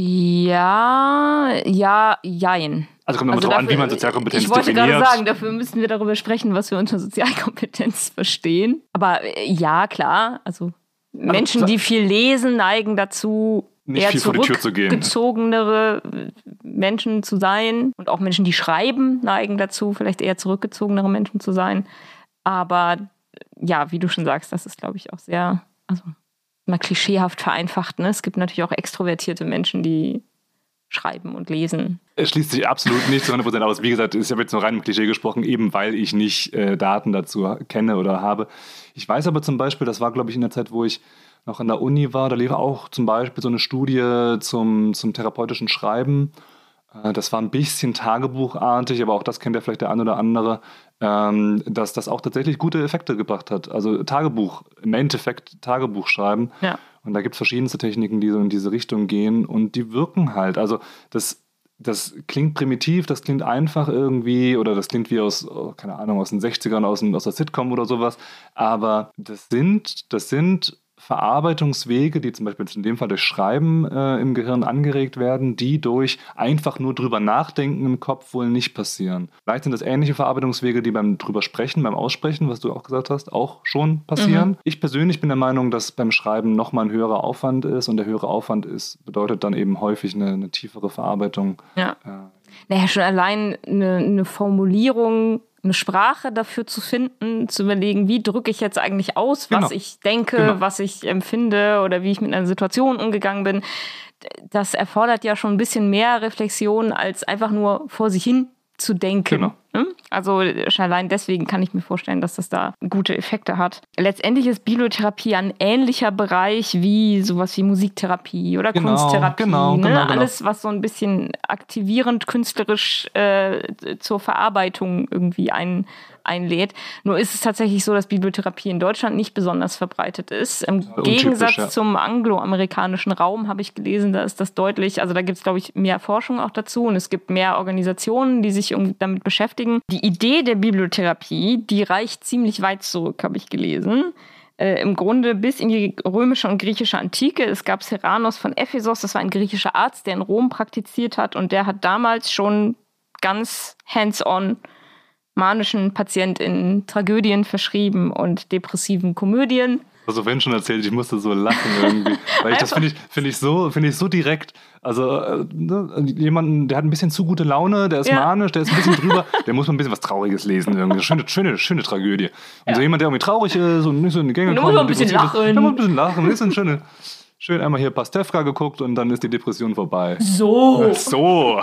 Ja, ja, jein. Also kommt nochmal also drauf an, wie man Sozialkompetenz definiert. Ich wollte definiert. gerade sagen, dafür müssen wir darüber sprechen, was wir unter Sozialkompetenz verstehen. Aber äh, ja, klar, also, also Menschen, die viel lesen, neigen dazu, nicht eher viel vor die Tür zu gehen. Zurückgezogenere Menschen zu sein. Und auch Menschen, die schreiben, neigen dazu, vielleicht eher zurückgezogenere Menschen zu sein. Aber ja, wie du schon sagst, das ist, glaube ich, auch sehr, also mal klischeehaft vereinfacht. Ne? Es gibt natürlich auch extrovertierte Menschen, die schreiben und lesen. Es schließt sich absolut nicht zu hundert Prozent aus. Wie gesagt, ich habe jetzt nur rein im Klischee gesprochen, eben weil ich nicht äh, Daten dazu kenne oder habe. Ich weiß aber zum Beispiel, das war, glaube ich, in der Zeit, wo ich noch an der Uni war, da lief auch zum Beispiel so eine Studie zum, zum therapeutischen Schreiben. Äh, das war ein bisschen tagebuchartig, aber auch das kennt ja vielleicht der ein oder andere, ähm, dass das auch tatsächlich gute Effekte gebracht hat. Also Tagebuch, im Endeffekt Tagebuch schreiben. Ja. Und da gibt es verschiedenste Techniken, die so in diese Richtung gehen und die wirken halt. Also das, das klingt primitiv, das klingt einfach irgendwie oder das klingt wie aus, oh, keine Ahnung, aus den sechzigern, aus, aus der Sitcom oder sowas. Aber das sind, das sind Verarbeitungswege, die zum Beispiel in dem Fall durch Schreiben äh, im Gehirn angeregt werden, die durch einfach nur drüber nachdenken im Kopf wohl nicht passieren. Vielleicht sind das ähnliche Verarbeitungswege, die beim drüber sprechen, beim Aussprechen, was du auch gesagt hast, auch schon passieren. Mhm. Ich persönlich bin der Meinung, dass beim Schreiben nochmal ein höherer Aufwand ist und der höhere Aufwand ist, bedeutet dann eben häufig eine, eine tiefere Verarbeitung. Ja. Äh, naja, schon allein eine, eine Formulierung eine Sprache dafür zu finden, zu überlegen, wie drücke ich jetzt eigentlich aus, was Genau. ich denke, Genau. was ich empfinde oder wie ich mit einer Situation umgegangen bin. Das erfordert ja schon ein bisschen mehr Reflexion, als einfach nur vor sich hin zu denken. Genau. Also schon allein deswegen kann ich mir vorstellen, dass das da gute Effekte hat. Letztendlich ist Bibliotherapie ein ähnlicher Bereich wie sowas wie Musiktherapie oder Genau, Kunsttherapie. genau, ne? genau, genau. Alles, was so ein bisschen aktivierend, künstlerisch äh, zur Verarbeitung irgendwie ein, einlädt. Nur ist es tatsächlich so, dass Bibliotherapie in Deutschland nicht besonders verbreitet ist. Im Untypisch, Gegensatz ja. zum angloamerikanischen Raum habe ich gelesen, da ist das deutlich, also da gibt es, glaube ich, mehr Forschung auch dazu und es gibt mehr Organisationen, die sich irgendwie damit beschäftigen. Die Idee der Bibliotherapie, die reicht ziemlich weit zurück, habe ich gelesen. Äh, Im Grunde bis in die römische und griechische Antike. Es gab Ceranos von Ephesos, das war ein griechischer Arzt, der in Rom praktiziert hat und der hat damals schon ganz hands-on manischen PatientInnen Tragödien verschrieben und depressiven Komödien. Also wenn schon erzählt, ich musste so lachen irgendwie. Weil ich das finde ich, find ich, so, find ich so direkt. Also äh, ne, jemanden, der hat ein bisschen zu gute Laune, der ist Ja. manisch, der ist ein bisschen drüber, der muss mal ein bisschen was Trauriges lesen. Irgendwie. Schöne, schöne, schöne Tragödie. Und Ja. so jemand, der irgendwie traurig ist und nicht so in die Gänge Da kommt. muss man ein und bisschen depressiv ist, lachen. Da muss ein bisschen lachen. Das ist ein schöne, schön einmal hier Pastewka geguckt und dann ist die Depression vorbei. So. So.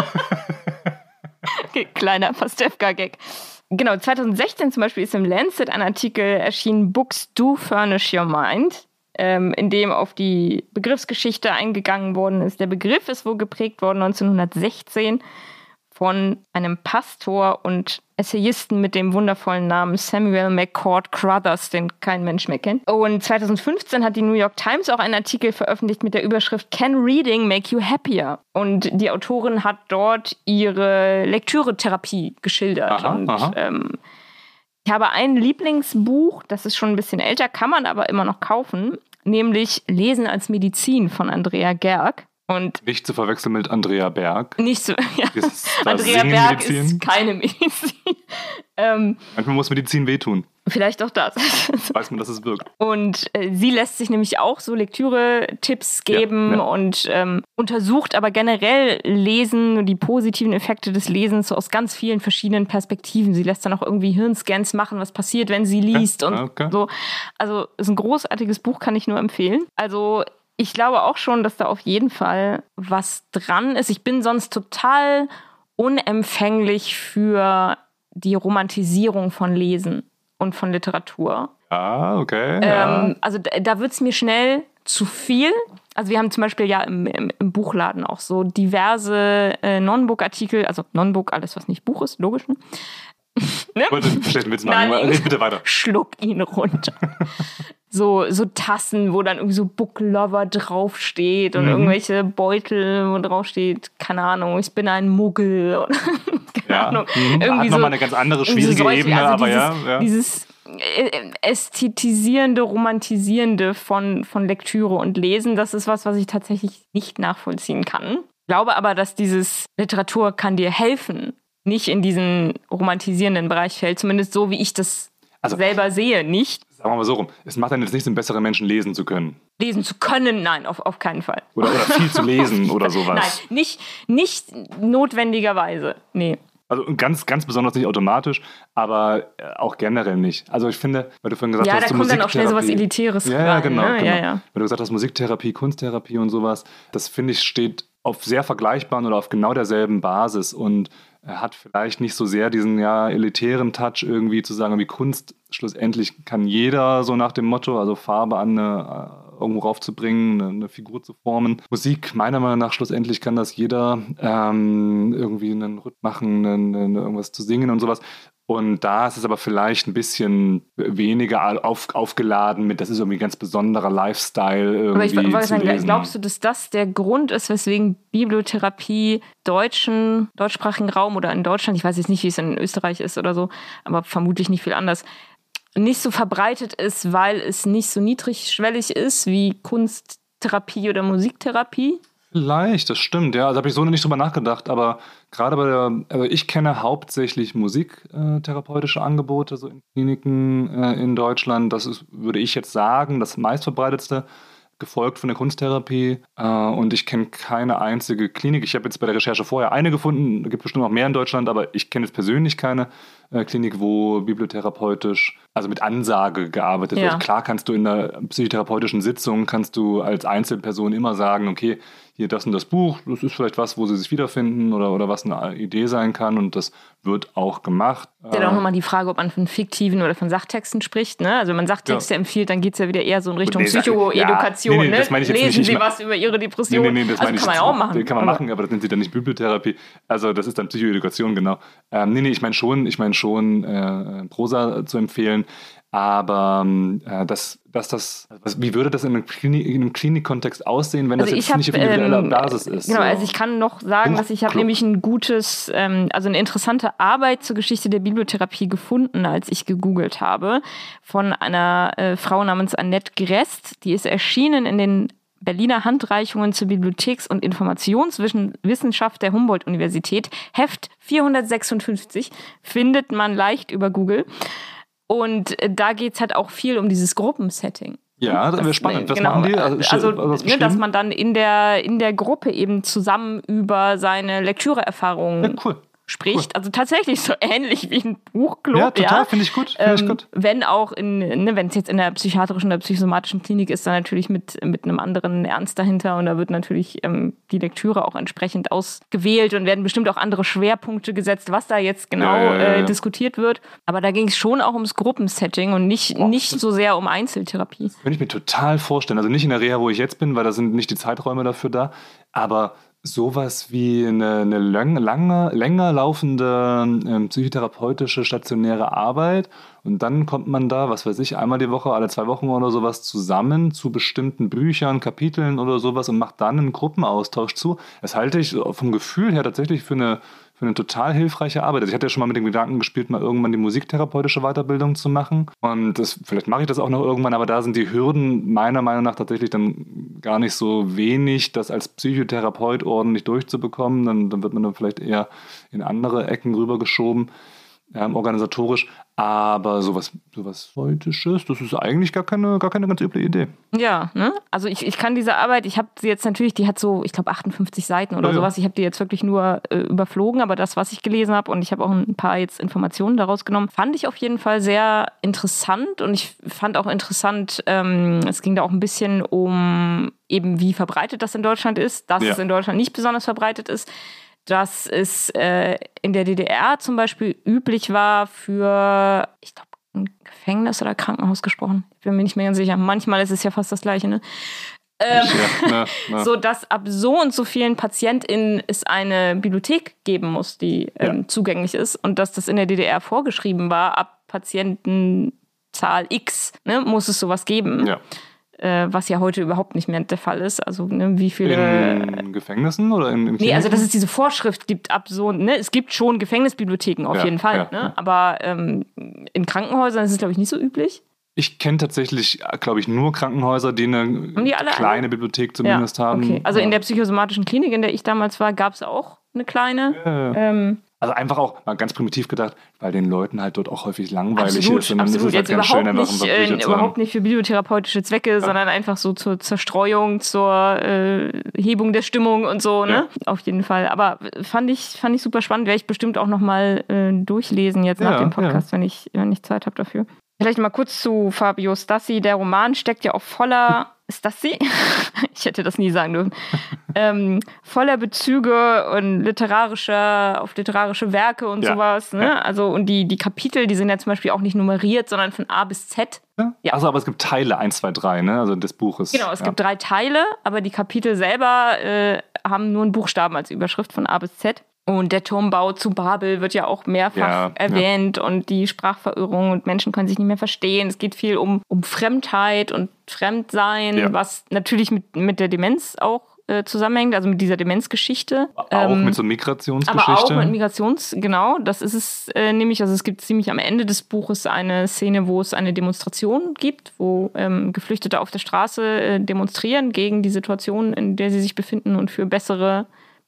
Okay, kleiner Pastewka-Gag. Genau, zwanzig sechzehn zum Beispiel ist im Lancet ein Artikel erschienen, Books Do Furnish Your Mind, ähm, in dem auf die Begriffsgeschichte eingegangen worden ist. Der Begriff ist wohl geprägt worden neunzehnhundertsechzehn von einem Pastor und Essayisten mit dem wundervollen Namen Samuel McCord Crothers, den kein Mensch mehr kennt. Und zwanzig fünfzehn hat die New York Times auch einen Artikel veröffentlicht mit der Überschrift Can Reading Make You Happier? Und die Autorin hat dort ihre Lektüretherapie geschildert. Aha, und aha. Ähm, ich habe ein Lieblingsbuch, das ist schon ein bisschen älter, kann man aber immer noch kaufen, nämlich Lesen als Medizin von Andrea Gerg. Und Nicht zu verwechseln mit Andrea Berg. nicht so, ja. Ist das Andrea Berg Singenmedizin? ist keine Medizin. ähm, Manchmal muss Medizin wehtun. vielleicht auch das. Weiß man, dass es wirkt. Und äh, sie lässt sich nämlich auch so Lektüre-Tipps geben Ja, ja. und ähm, untersucht aber generell Lesen und die positiven Effekte des Lesens so aus ganz vielen verschiedenen Perspektiven. Sie lässt dann auch irgendwie Hirnscans machen, was passiert, wenn sie liest und okay. so. Also ist ein großartiges Buch, kann ich nur empfehlen. Also ich glaube auch schon, dass da auf jeden Fall was dran ist. Ich bin sonst total unempfänglich für die Romantisierung von Lesen und von Literatur. Ah, okay. Ja. Ähm, also da, da wird es mir schnell zu viel. Also wir haben zum Beispiel ja im, im, im Buchladen auch so diverse äh, Non-Book-Artikel, also Non-Book, alles was nicht Buch ist, logisch. Ne? Ich wollte einen schlechten Witz machen. Nein, Red bitte weiter. Schluck ihn runter. so, so Tassen, wo dann irgendwie so Book Lover draufsteht und Mhm. irgendwelche Beutel, wo draufsteht, keine Ahnung, ich bin ein Muggel oder keine Ja. Ahnung. Mhm. Irgendwie Hat so, nochmal eine ganz andere, irgendwie schwierige solche- Ebene, also aber dieses, ja. ja. Dieses äh, ästhetisierende, romantisierende von, von Lektüre und Lesen, das ist was, was ich tatsächlich nicht nachvollziehen kann. Ich glaube aber, dass dieses Literatur kann dir helfen, nicht in diesen romantisierenden Bereich fällt, zumindest so, wie ich das Also- selber sehe, nicht. Sagen wir mal so rum. Es macht einen jetzt nichts, einen besseren Menschen lesen zu können. Lesen zu können, nein, auf, auf keinen Fall. Oder, oder viel zu lesen oder Nein, sowas. nicht, nicht notwendigerweise, nee. Also ganz, ganz besonders nicht automatisch, aber äh, auch generell nicht. Also ich finde, weil du vorhin gesagt Ja, hast, da so kommt dann auch schnell sowas Musiktherapie- Elitäres Ja, ja, rein. genau. ne? genau. Ja, ja. Weil du gesagt hast, Musiktherapie, Kunsttherapie und sowas, das finde ich steht auf sehr vergleichbaren oder auf genau derselben Basis und er hat vielleicht nicht so sehr diesen ja elitären Touch irgendwie zu sagen, wie Kunst schlussendlich kann jeder so nach dem Motto, also Farbe an eine, äh, irgendwo raufzubringen, eine, eine Figur zu formen. Musik, meiner Meinung nach schlussendlich kann das jeder ähm, irgendwie einen Rhythmus machen, einen, einen, irgendwas zu singen und sowas. Und da ist es aber vielleicht ein bisschen weniger auf, aufgeladen mit, das ist irgendwie ein ganz besonderer Lifestyle irgendwie Aber ich wollte zu sagen, lesen. glaubst du, dass das der Grund ist, weswegen Bibliotherapie deutschen, deutschsprachigen Raum oder in Deutschland, ich weiß jetzt nicht, wie es in Österreich ist oder so, aber vermutlich nicht viel anders, nicht so verbreitet ist, weil es nicht so niedrigschwellig ist wie Kunsttherapie oder Musiktherapie? Vielleicht, das stimmt, ja. Also habe ich so noch nicht drüber nachgedacht, aber gerade bei der, also ich kenne hauptsächlich musiktherapeutische Angebote so in Kliniken äh, in Deutschland. Das ist, würde ich jetzt sagen, das meistverbreitetste. gefolgt von der Kunsttherapie äh, und ich kenne keine einzige Klinik. Ich habe jetzt bei der Recherche vorher eine gefunden, es gibt bestimmt noch mehr in Deutschland, aber ich kenne jetzt persönlich keine äh, Klinik, wo bibliotherapeutisch, also mit Ansage gearbeitet Ja. wird. Klar kannst du in einer psychotherapeutischen Sitzung, kannst du als Einzelperson immer sagen, okay, hier das und das Buch, das ist vielleicht was, wo sie sich wiederfinden oder, oder was eine Idee sein kann und das wird auch gemacht. Ist ja auch nochmal die Frage, ob man von fiktiven oder von Sachtexten spricht. Ne? Also wenn man Sachttexte Ja. empfiehlt, dann geht es ja wieder eher so in Richtung Nee, Psychoedukation. ja, nee, nee, ne? das meine ich jetzt Lesen nicht. Sie Ich mein- was über Ihre Depression? Nee, nee, nee, das also meine kann ich man jetzt- auch machen. Den kann man aber- machen, aber das nennt sie dann nicht Bibliotherapie. Also das ist dann Psychoedukation, genau. Ähm, nee, nee, ich meine schon, ich meine schon äh, Prosa zu empfehlen, aber äh, dass, dass das, was, wie würde das in einem, Klinik, in einem Klinikkontext aussehen, wenn Also das ich jetzt hab, nicht auf individueller ähm, Basis ist? Genau, so. also ich kann noch sagen, dass ich habe Buchclub. nämlich ein gutes, ähm, also eine interessante Arbeit zur Geschichte der Bibliotherapie gefunden, als ich gegoogelt habe, von einer äh, Frau namens Annette Grest. Die ist erschienen in den Berliner Handreichungen zur Bibliotheks- und Informationswissenschaft der Humboldt-Universität. Heft vierhundertsechsundfünfzig findet man leicht über Google. Und äh, da geht es halt auch viel um dieses Gruppensetting. Ja, das wäre spannend. Was genau, machen die? Also, Also, was ne, dass beschrieben? man dann in der, in der Gruppe eben zusammen über seine Lektüreerfahrungen Ja, cool. spricht. Also tatsächlich so ähnlich wie ein Buchclub. Ja, total, finde ich gut. Finde ich Ähm, gut. Wenn auch in, ne, wenn es jetzt in der psychiatrischen oder psychosomatischen Klinik ist, dann natürlich mit, mit einem anderen Ernst dahinter und da wird natürlich ähm, die Lektüre auch entsprechend ausgewählt und werden bestimmt auch andere Schwerpunkte gesetzt, was da jetzt genau Ja, ja, ja, ja. Äh, diskutiert wird. Aber da ging es schon auch ums Gruppensetting und nicht, Boah, nicht das- so sehr um Einzeltherapie. Könnte ich mir total vorstellen. Also nicht in der Reha, wo ich jetzt bin, weil da sind nicht die Zeiträume dafür da, aber sowas wie eine, eine lang, lange, länger laufende ähm, psychotherapeutische stationäre Arbeit und dann kommt man da, was weiß ich, einmal die Woche, alle zwei Wochen oder sowas zusammen zu bestimmten Büchern, Kapiteln oder sowas und macht dann einen Gruppenaustausch zu. Das halte ich vom Gefühl her tatsächlich für eine für eine total hilfreiche Arbeit. Also ich hatte ja schon mal mit dem Gedanken gespielt, mal irgendwann die musiktherapeutische Weiterbildung zu machen. Und das, vielleicht mache ich das auch noch irgendwann, aber da sind die Hürden meiner Meinung nach tatsächlich dann gar nicht so wenig, das als Psychotherapeut ordentlich durchzubekommen. Dann, dann wird man dann vielleicht eher in andere Ecken rübergeschoben, ähm, organisatorisch. Aber sowas, sowas Heutisches, das ist eigentlich gar keine, gar keine ganz üble Idee. Ja, ne? Also ich, ich kann diese Arbeit, ich habe sie jetzt natürlich, die hat so, ich glaube, achtundfünfzig Seiten oder Ja, ja. sowas. Ich habe die jetzt wirklich nur äh, überflogen, aber das, was ich gelesen habe und ich habe auch ein paar jetzt Informationen daraus genommen, fand ich auf jeden Fall sehr interessant und ich fand auch interessant, ähm, es ging da auch ein bisschen um eben, wie verbreitet das in Deutschland ist, dass Ja. es in Deutschland nicht besonders verbreitet ist. Dass es äh, in der D D R zum Beispiel üblich war für, ich glaube, ein Gefängnis oder Krankenhaus gesprochen. Ich bin mir nicht mehr ganz sicher. Manchmal ist es ja fast das Gleiche, ne? Ähm, Ja, na, na. so dass ab so und so vielen PatientInnen es eine Bibliothek geben muss, die ähm, Ja. zugänglich ist und dass das in der D D R vorgeschrieben war, ab Patientenzahl X, ne, muss es sowas geben. Ja. Äh, was ja heute überhaupt nicht mehr der Fall ist. Also ne, wie viele... In Gefängnissen oder in, in Nee, also Kliniken? dass es diese Vorschrift gibt ab so, ne, es gibt schon Gefängnisbibliotheken auf Ja, jeden Fall, ja, ne? ja. Aber ähm, in Krankenhäusern ist es, glaube ich, nicht so üblich. Ich kenne tatsächlich, glaube ich, nur Krankenhäuser, die eine die alle kleine eine? Bibliothek zumindest ja, haben. okay. Also Ja. in der psychosomatischen Klinik, in der ich damals war, gab es auch eine kleine. Ja. Ähm, Also einfach auch mal ganz primitiv gedacht, weil den Leuten halt dort auch häufig langweilig absolut, ist. Und dann absolut. ist es halt Jetzt ganz überhaupt, schön, einfach nicht, ein paar äh, Bücher zu überhaupt haben. nicht für bibliotherapeutische Zwecke, sondern einfach so zur Zerstreuung, zur äh, Hebung der Stimmung und so, ne? Auf jeden Fall. Aber fand ich, fand ich super spannend. Werde ich bestimmt auch nochmal äh, durchlesen jetzt nach Ja, dem Podcast, wenn ich, wenn ich Zeit habe dafür. Vielleicht mal kurz zu Fabio Stassi. Der Roman steckt ja auch voller... Ist das sie? Ich hätte das nie sagen dürfen. ähm, voller Bezüge und literarischer, auf literarische Werke und Ja, sowas. Ne? ja. Also, und die, die Kapitel, die sind ja zum Beispiel auch nicht nummeriert, sondern von A bis Z. Ja? Ja. Also, aber es gibt Teile eins, zwei, drei, ne? Also des Buches. Genau, es ja. gibt drei Teile, aber die Kapitel selber äh, haben nur einen Buchstaben als Überschrift von A bis Z. Und der Turmbau zu Babel wird ja auch mehrfach Ja, erwähnt und die Sprachverirrung und Menschen können sich nicht mehr verstehen. Es geht viel um, um Fremdheit und Fremdsein, Ja. was natürlich mit, mit der Demenz auch äh, zusammenhängt, also mit dieser Demenzgeschichte. Auch Ähm, mit so aber Migrationsgeschichte. auch mit Migrations, genau, das ist es äh, nämlich. Also es gibt ziemlich am Ende des Buches eine Szene, wo es eine Demonstration gibt, wo ähm, Geflüchtete auf der Straße äh, demonstrieren gegen die Situation, in der sie sich befinden und für bessere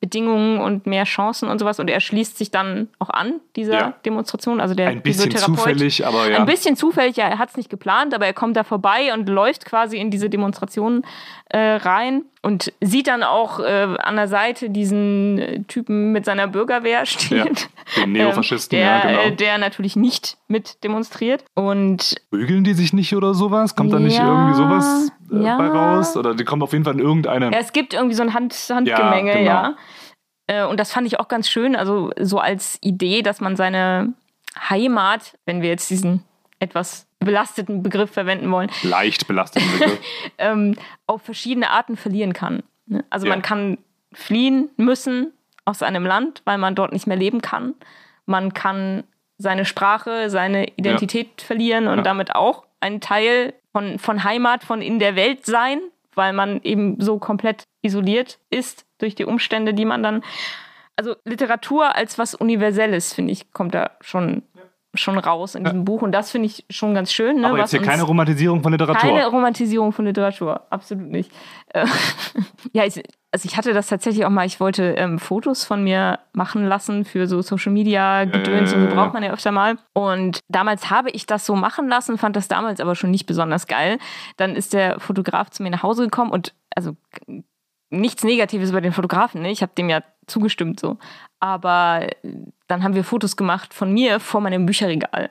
Bedingungen und mehr Chancen und sowas. Und er schließt sich dann auch an, dieser ja. Demonstration. Also der Ein bisschen zufällig, aber ja. Ein bisschen zufällig, ja, er hat es nicht geplant, aber er kommt da vorbei und läuft quasi in diese Demonstration äh, rein und sieht dann auch äh, an der Seite diesen äh, Typen mit seiner Bürgerwehr stehen. Ja, den Neofaschisten, ähm, der, ja, genau. Äh, der natürlich nicht mit demonstriert. Und prügeln die sich nicht oder sowas? Kommt da nicht ja, irgendwie sowas äh, ja. bei raus? Oder die kommen auf jeden Fall in irgendeine... Ja, es gibt irgendwie so ein Hand, Handgemenge, ja. Genau. ja. Und das fand ich auch ganz schön, also so als Idee, dass man seine Heimat, wenn wir jetzt diesen etwas belasteten Begriff verwenden wollen. Leicht belasteten Begriff. ähm, auf verschiedene Arten verlieren kann. Ne? Also ja. man kann fliehen müssen aus einem Land, weil man dort nicht mehr leben kann. Man kann seine Sprache, seine Identität ja. verlieren und ja. damit auch einen Teil von, von Heimat, von in der Welt sein, weil man eben so komplett isoliert ist durch die Umstände, die man dann... Also Literatur als was Universelles, finde ich, kommt da schon, ja. schon raus in diesem ja. Buch. Und das finde ich schon ganz schön. Ne? Aber jetzt hier keine Romantisierung von Literatur. Keine Romantisierung von Literatur, absolut nicht. ja, ich, also ich hatte das tatsächlich auch mal, ich wollte ähm, Fotos von mir machen lassen für so Social-Media-Gedöns, äh, und so braucht man ja öfter mal. Und damals habe ich das so machen lassen, fand das damals aber schon nicht besonders geil. Dann ist der Fotograf zu mir nach Hause gekommen und also nichts Negatives über den Fotografen, ne? Ich habe dem ja zugestimmt so. Aber dann haben wir Fotos gemacht von mir vor meinem Bücherregal.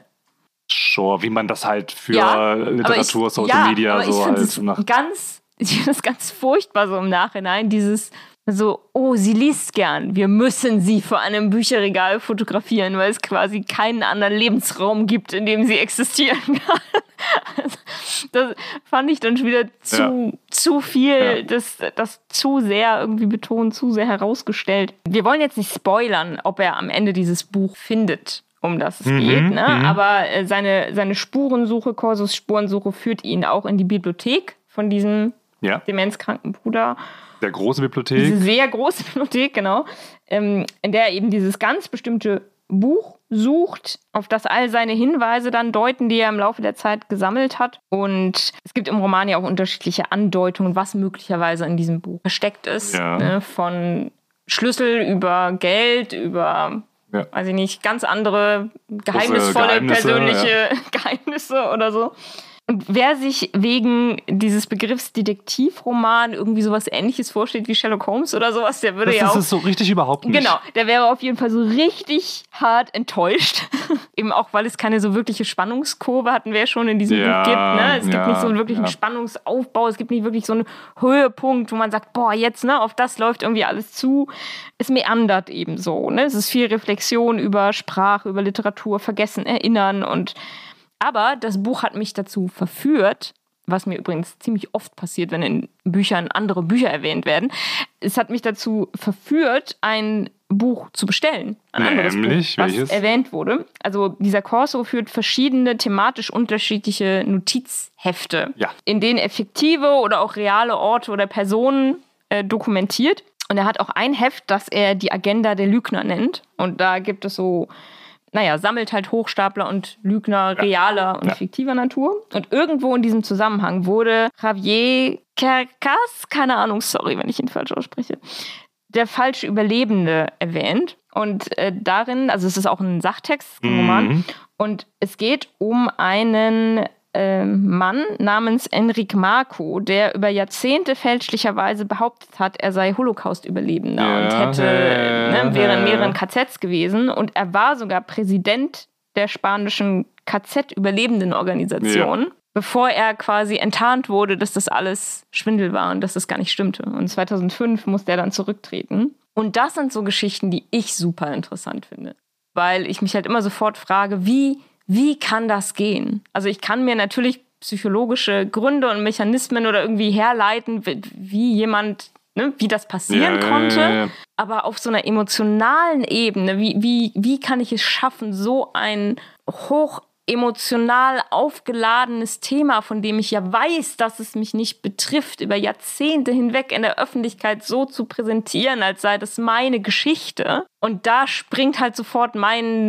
Sure, wie man das halt für ja, Literatur, ich, Social ja, Media aber so ich halt das macht. Ganz, ich finde das ganz furchtbar so im Nachhinein, dieses so, oh, sie liest gern, wir müssen sie vor einem Bücherregal fotografieren, weil es quasi keinen anderen Lebensraum gibt, in dem sie existieren kann. Also, das fand ich dann schon wieder zu, ja. zu viel, ja. das, das zu sehr irgendwie betont, zu sehr herausgestellt. Wir wollen jetzt nicht spoilern, ob er am Ende dieses Buch findet, um das es mhm, geht, ne? Mhm. Aber seine, seine Spurensuche, Corsos Spurensuche, führt ihn auch in die Bibliothek von diesem ja. demenzkranken Bruder. Der große Bibliothek. Diese sehr große Bibliothek, genau. Ähm, in der er eben dieses ganz bestimmte Buch sucht, auf das all seine Hinweise dann deuten, die er im Laufe der Zeit gesammelt hat. Und es gibt im Roman ja auch unterschiedliche Andeutungen, was möglicherweise in diesem Buch versteckt ist. Ja. Ne? Von Schlüssel über Geld, über, ja. weiß ich nicht, ganz andere geheimnisvolle, Geheimnisse, persönliche ja. Geheimnisse oder so. Und wer sich wegen dieses Begriffs Detektivroman irgendwie sowas Ähnliches vorstellt wie Sherlock Holmes oder sowas, der würde das ja auch... Das ist es so richtig überhaupt nicht. Genau, der wäre auf jeden Fall so richtig hart enttäuscht. Eben auch, weil es keine so wirkliche Spannungskurve, hatten wir ja schon in diesem ja, Buch gibt. Ne? Es ja, gibt nicht so einen wirklichen ja. Spannungsaufbau, es gibt nicht wirklich so einen Höhepunkt, wo man sagt, boah, jetzt, ne, auf das läuft irgendwie alles zu. Es meandert eben so. Ne? Es ist viel Reflexion über Sprache, über Literatur, Vergessen, Erinnern und... Aber das Buch hat mich dazu verführt, was mir übrigens ziemlich oft passiert, wenn in Büchern andere Bücher erwähnt werden. Es hat mich dazu verführt, ein Buch zu bestellen. Ein anderes Nämlich, Buch, was welches? erwähnt wurde. Also dieser Corso führt verschiedene thematisch unterschiedliche Notizhefte, ja. in denen er fiktive oder auch reale Orte oder Personen äh, dokumentiert. Und er hat auch ein Heft, das er die Agenda der Lügner nennt. Und da gibt es so... Naja, sammelt halt Hochstapler und Lügner ja. realer und ja. fiktiver Natur. Und irgendwo in diesem Zusammenhang wurde Javier Cercas, keine Ahnung, sorry, wenn ich ihn falsch ausspreche, der falsche Überlebende erwähnt. Und äh, darin, also es ist auch ein Sachtext, ein Roman, mhm. und es geht um einen äh, Mann namens Enric Marco, der über Jahrzehnte fälschlicherweise behauptet hat, er sei Holocaust-Überlebender ja, und hätte, ja, ne, wäre in mehreren K Zs gewesen. Und er war sogar Präsident der spanischen K Z-Überlebenden-Organisation, ja. bevor er quasi enttarnt wurde, dass das alles Schwindel war und dass das gar nicht stimmte. Und zweitausendfünf musste er dann zurücktreten. Und das sind so Geschichten, die ich super interessant finde. Weil ich mich halt immer sofort frage, wie Wie kann das gehen? Also ich kann mir natürlich psychologische Gründe und Mechanismen oder irgendwie herleiten, wie jemand, ne, wie das passieren ja, konnte. Ja, ja. Aber auf so einer emotionalen Ebene, wie, wie, wie kann ich es schaffen, so ein hoch emotional aufgeladenes Thema, von dem ich ja weiß, dass es mich nicht betrifft, über Jahrzehnte hinweg in der Öffentlichkeit so zu präsentieren, als sei das meine Geschichte. Und da springt halt sofort mein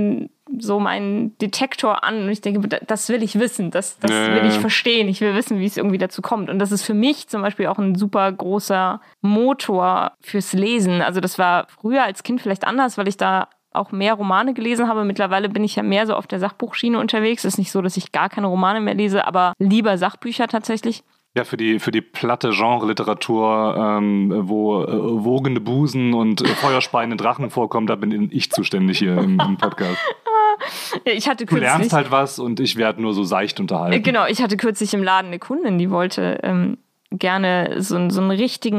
so meinen Detektor an und ich denke, das will ich wissen, das, das nee. will ich verstehen, ich will wissen, wie es irgendwie dazu kommt. Und das ist für mich zum Beispiel auch ein super großer Motor fürs Lesen. Also das war früher als Kind vielleicht anders, weil ich da auch mehr Romane gelesen habe. Mittlerweile bin ich ja mehr so auf der Sachbuchschiene unterwegs. Es ist nicht so, dass ich gar keine Romane mehr lese, aber lieber Sachbücher tatsächlich. Ja, für die, für die platte Genre-Literatur, ähm, wo äh, wogende Busen und äh, feuerspeiende Drachen vorkommen, da bin ich zuständig hier im, im Podcast. Ich hatte du lernst halt was und ich werde nur so seicht unterhalten. Genau, ich hatte kürzlich im Laden eine Kundin, die wollte ähm, gerne so, so einen richtigen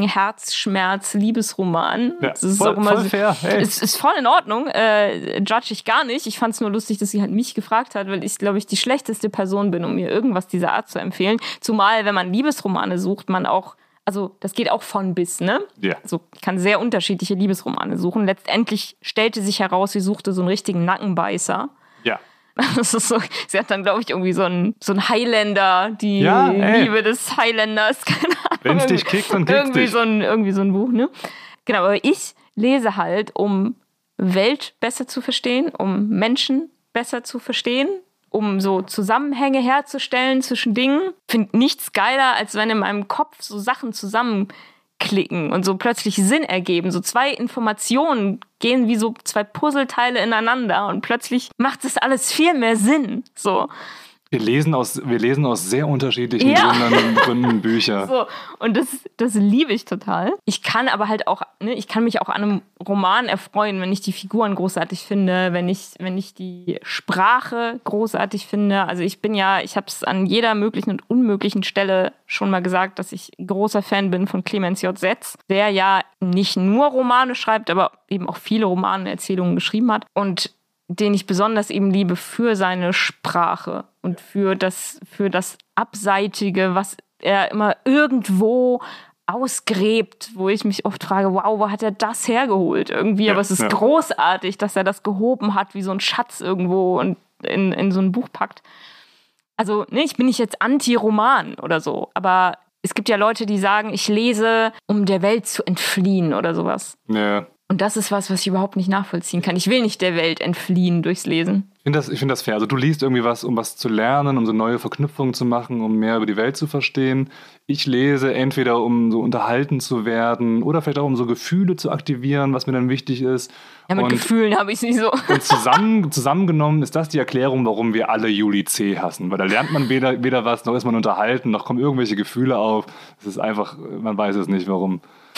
Herzschmerz-Liebesroman. Ja, das ist voll, auch immer voll so, fair. Hey. Ist, ist voll in Ordnung. Äh, judge ich gar nicht. Ich fand es nur lustig, dass sie halt mich gefragt hat, weil ich, glaube ich, die schlechteste Person bin, um mir irgendwas dieser Art zu empfehlen. Zumal, wenn man Liebesromane sucht, man auch, also das geht auch von bis, ne? Ja. Also ich kann sehr unterschiedliche Liebesromane suchen. Letztendlich stellte sich heraus, sie suchte so einen richtigen Nackenbeißer. Ja. Das ist so, sie hat dann, glaube ich, irgendwie so einen, so einen Highlander, die ja, Liebe des Highlanders, keine Ahnung. Wenn es dich kickt, dann kickt irgendwie dich. So ein, irgendwie so ein Buch, ne? Genau, aber ich lese halt, um Welt besser zu verstehen, um Menschen besser zu verstehen, um so Zusammenhänge herzustellen zwischen Dingen. Ich finde nichts geiler, als wenn in meinem Kopf so Sachen zusammenklicken und so plötzlich Sinn ergeben. So zwei Informationen gehen wie so zwei Puzzleteile ineinander und plötzlich macht das alles viel mehr Sinn. So. Wir lesen aus, wir lesen aus sehr unterschiedlichen Ja. Gründen, Gründen Bücher. So, und das, das liebe ich total. Ich kann aber halt auch, ne, ich kann mich auch an einem Roman erfreuen, wenn ich die Figuren großartig finde, wenn ich, wenn ich die Sprache großartig finde. Also ich bin ja, ich habe es an jeder möglichen und unmöglichen Stelle schon mal gesagt, dass ich großer Fan bin von Clemens J. Setz, der ja nicht nur Romane schreibt, aber eben auch viele Romane, Erzählungen geschrieben hat und den ich besonders eben liebe für seine Sprache und für das, für das Abseitige, was er immer irgendwo ausgräbt, wo ich mich oft frage, wow, wo hat er das hergeholt irgendwie? Ja, aber es ist ja. großartig, dass er das gehoben hat, wie so ein Schatz irgendwo und in, in so ein Buch packt. Also, ne, ich bin nicht jetzt Anti-Roman oder so, aber es gibt ja Leute, die sagen, ich lese, um der Welt zu entfliehen oder sowas. Ja. Und das ist was, was ich überhaupt nicht nachvollziehen kann. Ich will nicht der Welt entfliehen durchs Lesen. Ich finde das, ich find das fair. Also du liest irgendwie was, um was zu lernen, um so neue Verknüpfungen zu machen, um mehr über die Welt zu verstehen. Ich lese entweder, um so unterhalten zu werden oder vielleicht auch, um so Gefühle zu aktivieren, was mir dann wichtig ist. Ja, mit und, Gefühlen habe ich es nicht so. Und zusammen, zusammengenommen ist das die Erklärung, warum wir alle Juli C. hassen. Weil da lernt man weder, weder was, noch ist man unterhalten, noch kommen irgendwelche Gefühle auf. Es ist einfach, man weiß es nicht, warum.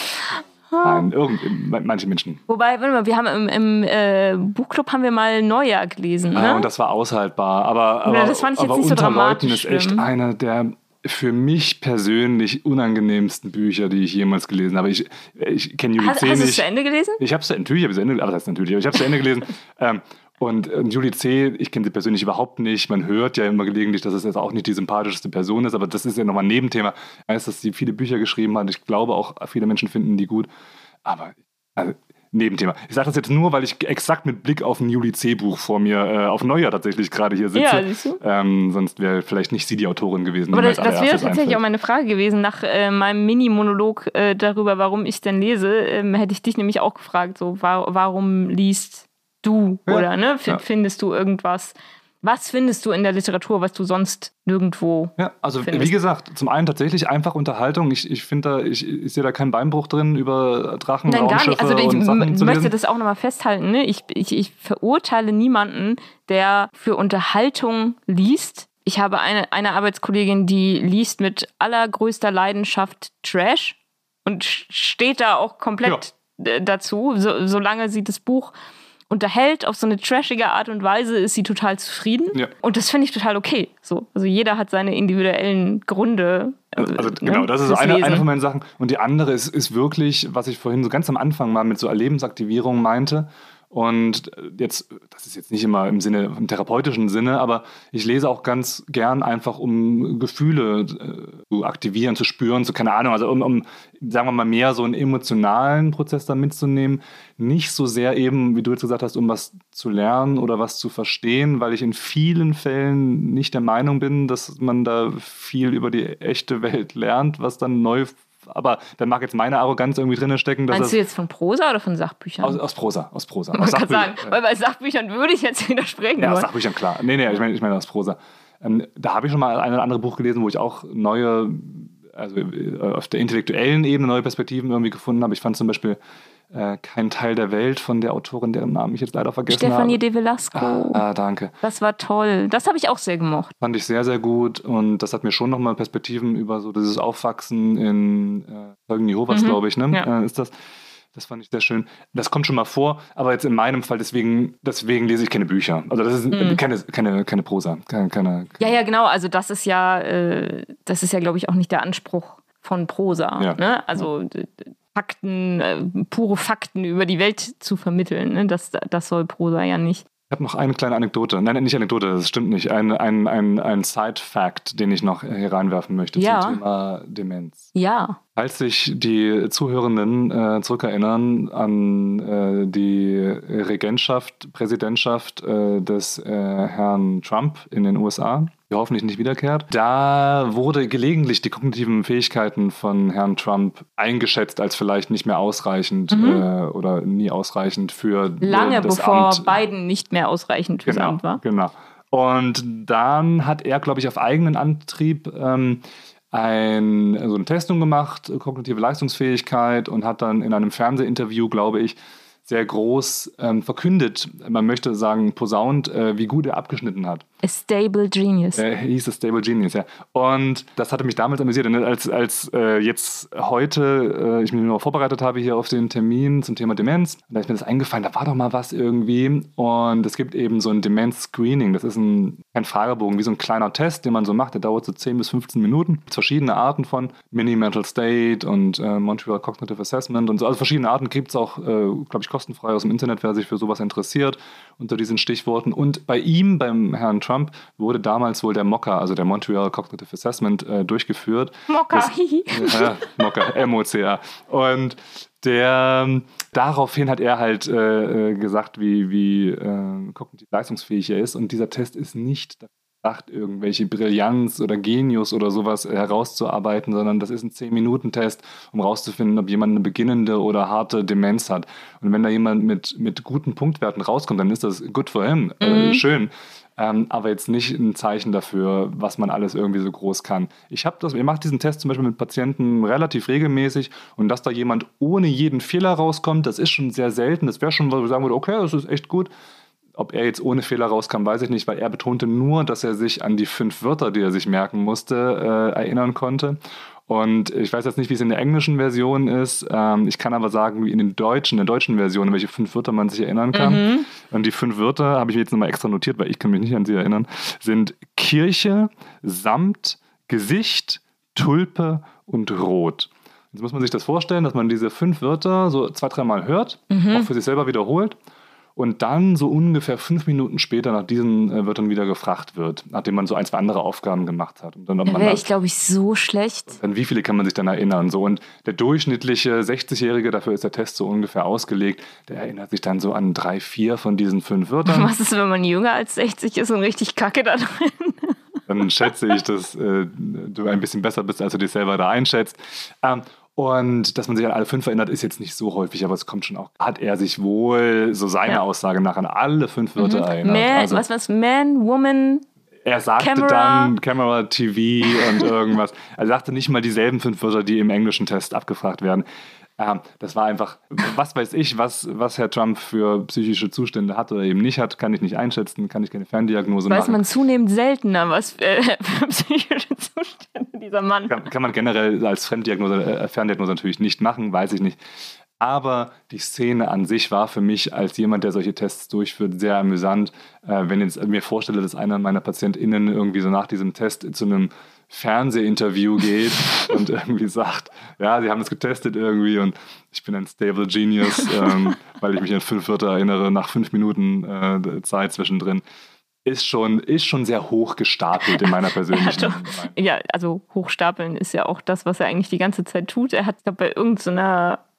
Nein, irgend, manche Menschen. Wobei, warte mal, wir haben im, im äh, Buchclub haben wir mal Neujahr gelesen, ne? Ja, und das war aushaltbar. Aber, aber, ja, das fand ich jetzt aber nicht so Unter Leuten dramatisch ist echt schlimm. einer der für mich persönlich unangenehmsten Bücher, die ich jemals gelesen habe. Ich, ich kenne Juli Hast, C. hast du es nicht. zu Ende gelesen? Ich habe es natürlich, habe es Ende, aber das heißt natürlich, aber ich habe es zu Ende gelesen. ähm, und äh, Juli C., ich kenne sie persönlich überhaupt nicht. Man hört ja immer gelegentlich, dass es jetzt auch nicht die sympathischste Person ist, aber das ist ja nochmal ein Nebenthema. Ich weiß, dass sie viele Bücher geschrieben hat. Ich glaube auch, viele Menschen finden die gut. Aber also, Nebenthema. Ich sage das jetzt nur, weil ich exakt mit Blick auf ein Juli C.-Buch vor mir, äh, auf Neujahr tatsächlich gerade hier sitze. Ja, siehst du? Ähm, sonst wäre vielleicht nicht sie die Autorin gewesen. Aber die das, mir als das wäre allererstes tatsächlich einfällt. auch meine Frage gewesen. Nach äh, meinem Mini-Monolog äh, darüber, warum ich denn lese, ähm, hätte ich dich nämlich auch gefragt, so, wa- warum liest du? Ja, Oder ne, f- ja. findest du irgendwas? Was findest du in der Literatur, was du sonst nirgendwo Ja, also findest? wie gesagt, zum einen tatsächlich einfach Unterhaltung. Ich, ich finde da, ich, ich sehe da keinen Beinbruch drin, über Drachen, Nein, gar nicht. Raumschiffe Also ich und Sachen m- zu möchte lesen. das auch nochmal festhalten. Ne? Ich, ich, ich verurteile niemanden, der für Unterhaltung liest. Ich habe eine, eine Arbeitskollegin, die liest mit allergrößter Leidenschaft Trash und sch- steht da auch komplett äh, dazu. So, solange sie das Buch unterhält auf so eine trashige Art und Weise, ist sie total zufrieden. Ja. Und das finde ich total okay. So. Also jeder hat seine individuellen Gründe. Also, also ne, genau, das ist fürs eine, Lesen. eine von meinen Sachen. Und die andere ist, ist wirklich, was ich vorhin so ganz am Anfang mal mit so Erlebensaktivierung meinte. Und jetzt, das ist jetzt nicht immer im Sinne, im therapeutischen Sinne, aber ich lese auch ganz gern einfach, um Gefühle äh, zu aktivieren, zu spüren, zu, keine Ahnung, also um, um, sagen wir mal, mehr so einen emotionalen Prozess da mitzunehmen. Nicht so sehr eben, wie du jetzt gesagt hast, um was zu lernen oder was zu verstehen, weil ich in vielen Fällen nicht der Meinung bin, dass man da viel über die echte Welt lernt, was dann neu aber dann mag jetzt meine Arroganz irgendwie drin stecken. Dass Meinst du jetzt von Prosa oder von Sachbüchern? Aus, aus Prosa, aus Prosa. Ich aus kann sagen, äh, weil bei Sachbüchern würde ich jetzt widersprechen. Ja, aus Sachbüchern, klar. Nee, nee, ich meine ich mein aus Prosa. Ähm, da habe ich schon mal ein oder andere Buch gelesen, wo ich auch neue, also äh, auf der intellektuellen Ebene neue Perspektiven irgendwie gefunden habe. Ich fand zum Beispiel äh, Kein Teil der Welt von der Autorin, deren Namen ich jetzt leider vergessen Stefanie habe. de Velasco. Ah, ah, danke. Das war toll. Das habe ich auch sehr gemocht. Fand ich sehr, sehr gut und das hat mir schon nochmal Perspektiven über so dieses Aufwachsen in äh, Zeugen Jehovas, mhm. glaube ich, ne? Ja. Äh, ist das. Das fand ich sehr schön. Das kommt schon mal vor, aber jetzt in meinem Fall, deswegen, deswegen lese ich keine Bücher. Also das ist mhm. keine, keine, keine Prosa. Keine, keine, ja, ja, genau. Also das ist ja, äh, das ist ja, glaube ich, auch nicht der Anspruch von Prosa. Ja. Ne? Also ja. Fakten, äh, pure Fakten über die Welt zu vermitteln. Ne? Das, das soll Prosa ja nicht. Ich habe noch eine kleine Anekdote. Nein, nicht Anekdote, das stimmt nicht. Ein, ein, ein, ein Side-Fact, den ich noch hier reinwerfen möchte ja. zum Thema Demenz. Ja. Falls sich die Zuhörenden äh, zurückerinnern an äh, die Regentschaft, Präsidentschaft äh, des äh, Herrn Trump in den U S A, die hoffentlich nicht wiederkehrt, da wurde gelegentlich die kognitiven Fähigkeiten von Herrn Trump eingeschätzt als vielleicht nicht mehr ausreichend mhm. äh, oder nie ausreichend für Lange äh, das bevor Amt. Biden nicht mehr ausreichend fürs genau, Amt war. Genau. Und dann hat er, glaube ich, auf eigenen Antrieb ähm, ein, so eine Testung gemacht, kognitive Leistungsfähigkeit, und hat dann in einem Fernsehinterview, glaube ich, sehr groß ähm, verkündet, man möchte sagen posaunt, äh, wie gut er abgeschnitten hat. A Stable Genius. Er hieß A Stable Genius, ja. Und das hatte mich damals amüsiert. Und als, als äh, jetzt heute äh, ich mich noch vorbereitet habe hier auf den Termin zum Thema Demenz, da ist mir das eingefallen, da war doch mal was irgendwie. Und es gibt eben so ein Demenz-Screening. Das ist ein, ein Fragebogen, wie so ein kleiner Test, den man so macht. Der dauert so zehn bis fünfzehn Minuten. Es gibt verschiedene Arten von Mini-Mental State und äh, Montreal Cognitive Assessment und so. Also verschiedene Arten gibt es auch, äh, glaube ich, kostenfrei aus dem Internet, wer sich für sowas interessiert, unter diesen Stichworten. Und bei ihm, beim Herrn Trump, wurde damals wohl der MoCA, also der Montreal Cognitive Assessment, äh, durchgeführt. MoCA, ja, MoCA, M O C A. Und der, daraufhin hat er halt äh, gesagt, wie, wie äh, kognitiv leistungsfähig er ist. Und dieser Test ist nicht dafür gedacht, irgendwelche Brillanz oder Genius oder sowas herauszuarbeiten, sondern das ist ein zehn-Minuten-Test, um rauszufinden, ob jemand eine beginnende oder harte Demenz hat. Und wenn da jemand mit, mit guten Punktwerten rauskommt, dann ist das good for him, mhm. äh, schön. Ähm, aber jetzt nicht ein Zeichen dafür, was man alles irgendwie so groß kann. Ich habe das, ich mache diesen Test zum Beispiel mit Patienten relativ regelmäßig, und dass da jemand ohne jeden Fehler rauskommt, das ist schon sehr selten. Das wäre schon, wo ich sagen würde, okay, das ist echt gut. Ob er jetzt ohne Fehler rauskam, weiß ich nicht, weil er betonte nur, dass er sich an die fünf Wörter, die er sich merken musste, äh, erinnern konnte. Und ich weiß jetzt nicht, wie es in der englischen Version ist. Ähm, ich kann aber sagen, wie in den deutschen, in der deutschen Version, welche fünf Wörter man sich erinnern kann. Mhm. Und die fünf Wörter habe ich mir jetzt nochmal extra notiert, weil ich kann mich nicht an sie erinnern, sind Kirche, Samt, Gesicht, Tulpe und Rot. Jetzt muss man sich das vorstellen, dass man diese fünf Wörter so zwei, dreimal hört, mhm. auch für sich selber wiederholt. Und dann so ungefähr fünf Minuten später nach diesen äh, Wörtern wieder gefragt wird, nachdem man so ein, zwei andere Aufgaben gemacht hat. Und dann, ob da man wäre das, ich, glaube ich, so schlecht. An wie viele kann man sich dann erinnern? So. Und der durchschnittliche sechzigjährige, dafür ist der Test so ungefähr ausgelegt, der erinnert sich dann so an drei, vier von diesen fünf Wörtern. Was ist, wenn man jünger als sechzig ist und richtig kacke da drin? Dann schätze ich, dass äh, du ein bisschen besser bist, als du dich selber da einschätzt. Ähm, Und dass man sich an alle fünf erinnert, ist jetzt nicht so häufig, aber es kommt schon auch. Hat er sich wohl, so seine ja. Aussage nach, an alle fünf Wörter mhm. erinnert. Man, also, was was? Man, Woman, er sagte Camera. dann Camera, T V und irgendwas. Er sagte nicht mal dieselben fünf Wörter, die im englischen Test abgefragt werden. Ähm, das war einfach, was weiß ich, was, was Herr Trump für psychische Zustände hat oder eben nicht hat, kann ich nicht einschätzen, kann ich keine Ferndiagnose Weiß machen. Weiß man zunehmend seltener, was für, äh, für psychische Zustände dieser Mann kann, kann man generell als Fremddiagnose, äh, Ferndiagnose natürlich nicht machen, weiß ich nicht. Aber die Szene an sich war für mich als jemand, der solche Tests durchführt, sehr amüsant. Äh, wenn ich mir vorstelle, dass einer meiner PatientInnen irgendwie so nach diesem Test zu einem Fernsehinterview geht und irgendwie sagt, ja, sie haben es getestet irgendwie und ich bin ein Stable Genius, ähm, weil ich mich an fünf Wörter erinnere, nach fünf Minuten äh, Zeit zwischendrin. Ist schon, ist schon sehr hoch gestapelt in meiner persönlichen Meinung. Ja, also hochstapeln ist ja auch das, was er eigentlich die ganze Zeit tut. Er hat bei irgendeiner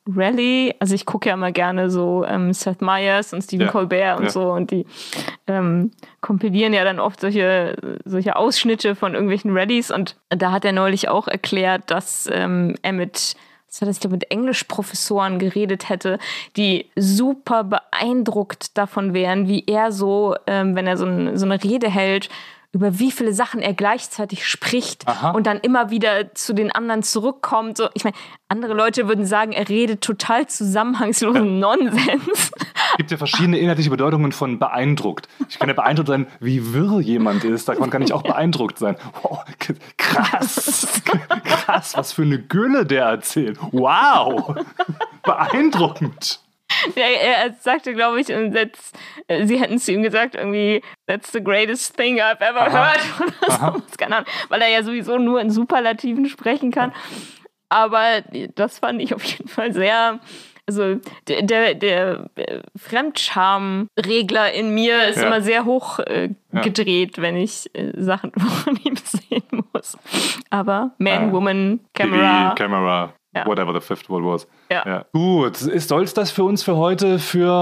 Rally, also ich gucke ja immer gerne so ähm, Seth Meyers und Stephen ja. Colbert und ja. so und die ähm, kompilieren ja dann oft solche, solche Ausschnitte von irgendwelchen Rallys und da hat er neulich auch erklärt, dass ähm, er mit, was war das, ich glaube, mit Englischprofessoren geredet hätte, die super beeindruckt davon wären, wie er so, ähm, wenn er so, ein, so eine Rede hält, über wie viele Sachen er gleichzeitig spricht Aha. und dann immer wieder zu den anderen zurückkommt. So, ich meine, andere Leute würden sagen, er redet total zusammenhangslosen ja. Nonsens. Es gibt ja verschiedene inhaltliche Bedeutungen von beeindruckt. Ich kann ja beeindruckt sein, wie wirr jemand ist. Davon kann ich auch beeindruckt sein. Oh, krass. Krass, was für eine Gülle der erzählt. Wow. Beeindruckend. Ja, er sagte, glaube ich, that's, sie hätten zu ihm gesagt, irgendwie, that's the greatest thing I've ever Aha. heard. Oder so. Keine Ahnung, weil er ja sowieso nur in Superlativen sprechen kann. Aber das fand ich auf jeden Fall sehr, also der, der, der Fremdscham-Regler in mir ist ja. immer sehr hoch äh, ja. gedreht, wenn ich äh, Sachen von ihm sehen muss. Aber Man, ja. Woman, Camera. T V, Camera. Ja. Whatever the fifth word was. Ja. Ja. Gut, soll es das für uns für heute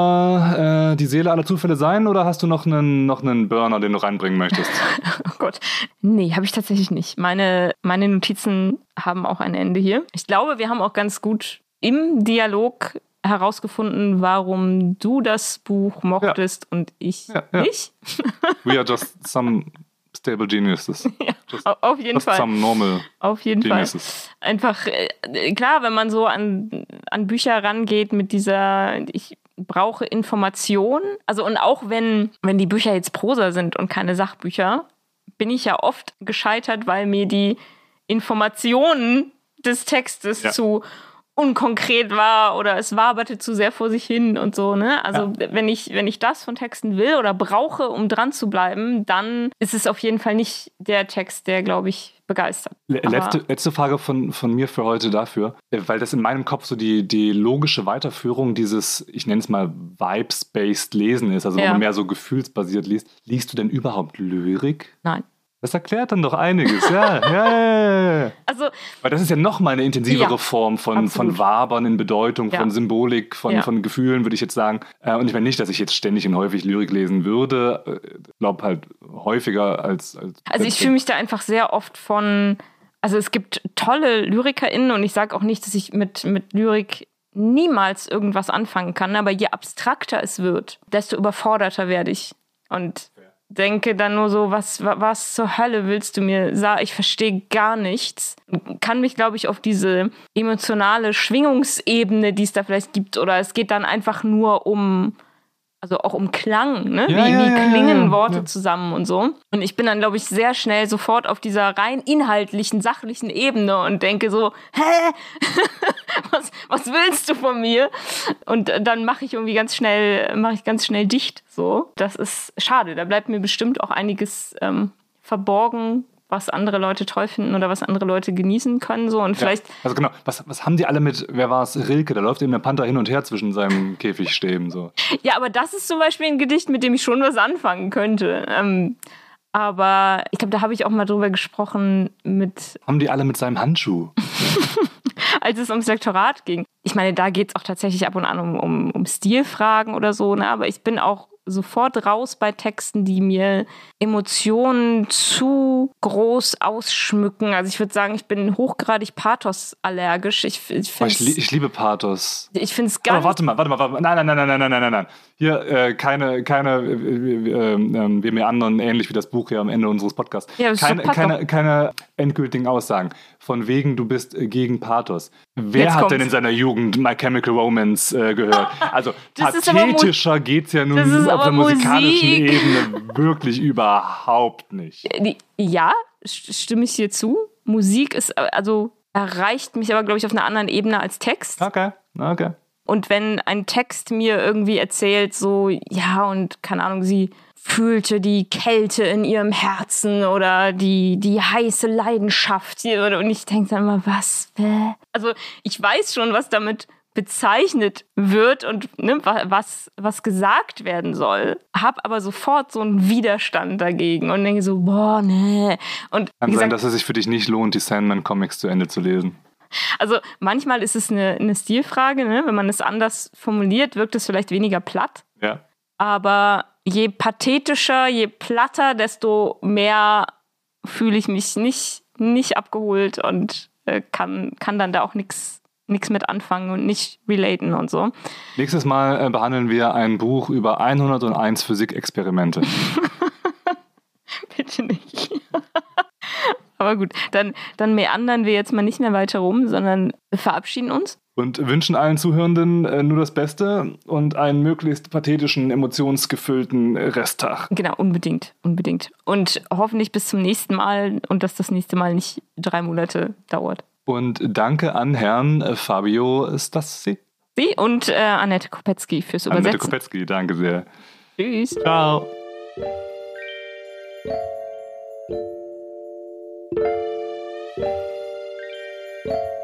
für äh, die Seele aller Zufälle sein oder hast du noch einen, noch einen Burner, den du reinbringen möchtest? Oh Gott. Nee, habe ich tatsächlich nicht. Meine, meine Notizen haben auch ein Ende hier. Ich glaube, wir haben auch ganz gut im Dialog herausgefunden, warum du das Buch mochtest ja. und ich ja, ja. nicht. We are just some stable geniuses. Ja, just, auf jeden just Fall. Some normal auf jeden geniuses. Fall. Einfach, äh, klar, wenn man so an, an Bücher rangeht mit dieser, ich brauche Information, also und auch wenn, wenn die Bücher jetzt Prosa sind und keine Sachbücher, bin ich ja oft gescheitert, weil mir die Informationen des Textes ja. zu unkonkret war oder es waberte zu sehr vor sich hin und so, ne? Also ja. wenn ich, wenn ich das von Texten will oder brauche, um dran zu bleiben, dann ist es auf jeden Fall nicht der Text, der, glaube ich, begeistert. Letzte, letzte Frage von, von mir für heute dafür, weil das in meinem Kopf so die, die logische Weiterführung dieses, ich nenne es mal Vibes-based Lesen ist, also ja. wo man mehr so gefühlsbasiert liest. Liest du denn überhaupt Lyrik? Nein. Das erklärt dann doch einiges, ja, ja, ja, ja. Also, weil das ist ja nochmal eine intensivere ja, Form von, von Wabern in Bedeutung, ja. von Symbolik, von, ja. von Gefühlen, würde ich jetzt sagen. Und ich meine nicht, dass ich jetzt ständig und häufig Lyrik lesen würde. Ich glaube halt häufiger als... als also ich fühle mich da einfach sehr oft von... Also es gibt tolle LyrikerInnen und ich sage auch nicht, dass ich mit, mit Lyrik niemals irgendwas anfangen kann, aber je abstrakter es wird, desto überforderter werde ich. Und... denke dann nur so, was, was zur Hölle willst du mir sagen? Ich verstehe gar nichts. Kann mich, glaube ich, auf diese emotionale Schwingungsebene, die es da vielleicht gibt, oder es geht dann einfach nur um, also auch um Klang, ne? Ja, wie, ja, wie ja, klingen ja, ja. Worte ja. zusammen und so. Und ich bin dann, glaube ich, sehr schnell sofort auf dieser rein inhaltlichen, sachlichen Ebene und denke so, hä? was, was willst du von mir? Und dann mache ich irgendwie ganz schnell, mache ich ganz schnell dicht. So, das ist schade. Da bleibt mir bestimmt auch einiges ähm, verborgen, was andere Leute toll finden oder was andere Leute genießen können. So. Und vielleicht ja, also genau, was, was haben die alle mit, wer war es, Rilke? Da läuft eben der Panther hin und her zwischen seinem Käfigstäben. So. Ja, aber das ist zum Beispiel ein Gedicht, mit dem ich schon was anfangen könnte. Ähm, aber ich glaube, da habe ich auch mal drüber gesprochen mit... Haben die alle mit seinem Handschuh? Als es ums Lektorat ging. Ich meine, da geht es auch tatsächlich ab und an um, um, um Stilfragen oder so, ne? Aber ich bin auch sofort raus bei Texten, die mir Emotionen zu groß ausschmücken. Also ich würde sagen, ich bin hochgradig Pathos-allergisch. Ich, ich, oh, ich, li- ich liebe Pathos. Ich finde es gar Aber warte mal, warte mal, warte mal. Nein, nein, nein, nein, nein, nein, nein, nein. Hier äh, keine, keine äh, äh, äh, wir mir anderen, ähnlich wie das Buch hier am Ende unseres Podcasts. Ja, keine, so keine, keine endgültigen Aussagen. Von wegen, du bist äh, gegen Pathos. Wer Jetzt hat kommt's. denn in seiner Jugend My Chemical Romance äh, gehört? Also Das ist pathetischer geht's ja nun das ist auf der aber musikalischen Musik. Ebene wirklich überhaupt nicht. Ja, stimme ich dir zu. Musik ist, also erreicht mich aber, glaube ich, auf einer anderen Ebene als Text. Okay, okay. Und wenn ein Text mir irgendwie erzählt, so, ja, und keine Ahnung, sie fühlte die Kälte in ihrem Herzen oder die, die heiße Leidenschaft. Und ich denke dann immer, was? Also ich weiß schon, was damit bezeichnet wird und ne, was, was gesagt werden soll, habe aber sofort so einen Widerstand dagegen und denke so, boah, nee. Und Kann wie sein, gesagt, dass es sich für dich nicht lohnt, die Sandman-Comics zu Ende zu lesen. Also manchmal ist es eine, eine Stilfrage, ne? Wenn man es anders formuliert, wirkt es vielleicht weniger platt. Ja. Aber je pathetischer, je platter, desto mehr fühle ich mich nicht, nicht abgeholt und äh, kann, kann dann da auch nichts nichts mit anfangen und nicht relaten und so. Nächstes Mal äh, behandeln wir ein Buch über hunderteins Physikexperimente. Bitte nicht. Aber gut, dann, dann meandern wir jetzt mal nicht mehr weiter rum, sondern verabschieden uns. Und wünschen allen Zuhörenden äh, nur das Beste und einen möglichst pathetischen, emotionsgefüllten Resttag. Genau, unbedingt, unbedingt. Und hoffentlich bis zum nächsten Mal und dass das nächste Mal nicht drei Monate dauert. Und danke an Herrn äh, Fabio Stassi. Sie und äh, Annette Kopetzky fürs Übersetzen. Annette Kopetzky, danke sehr. Tschüss. Ciao. Thank you.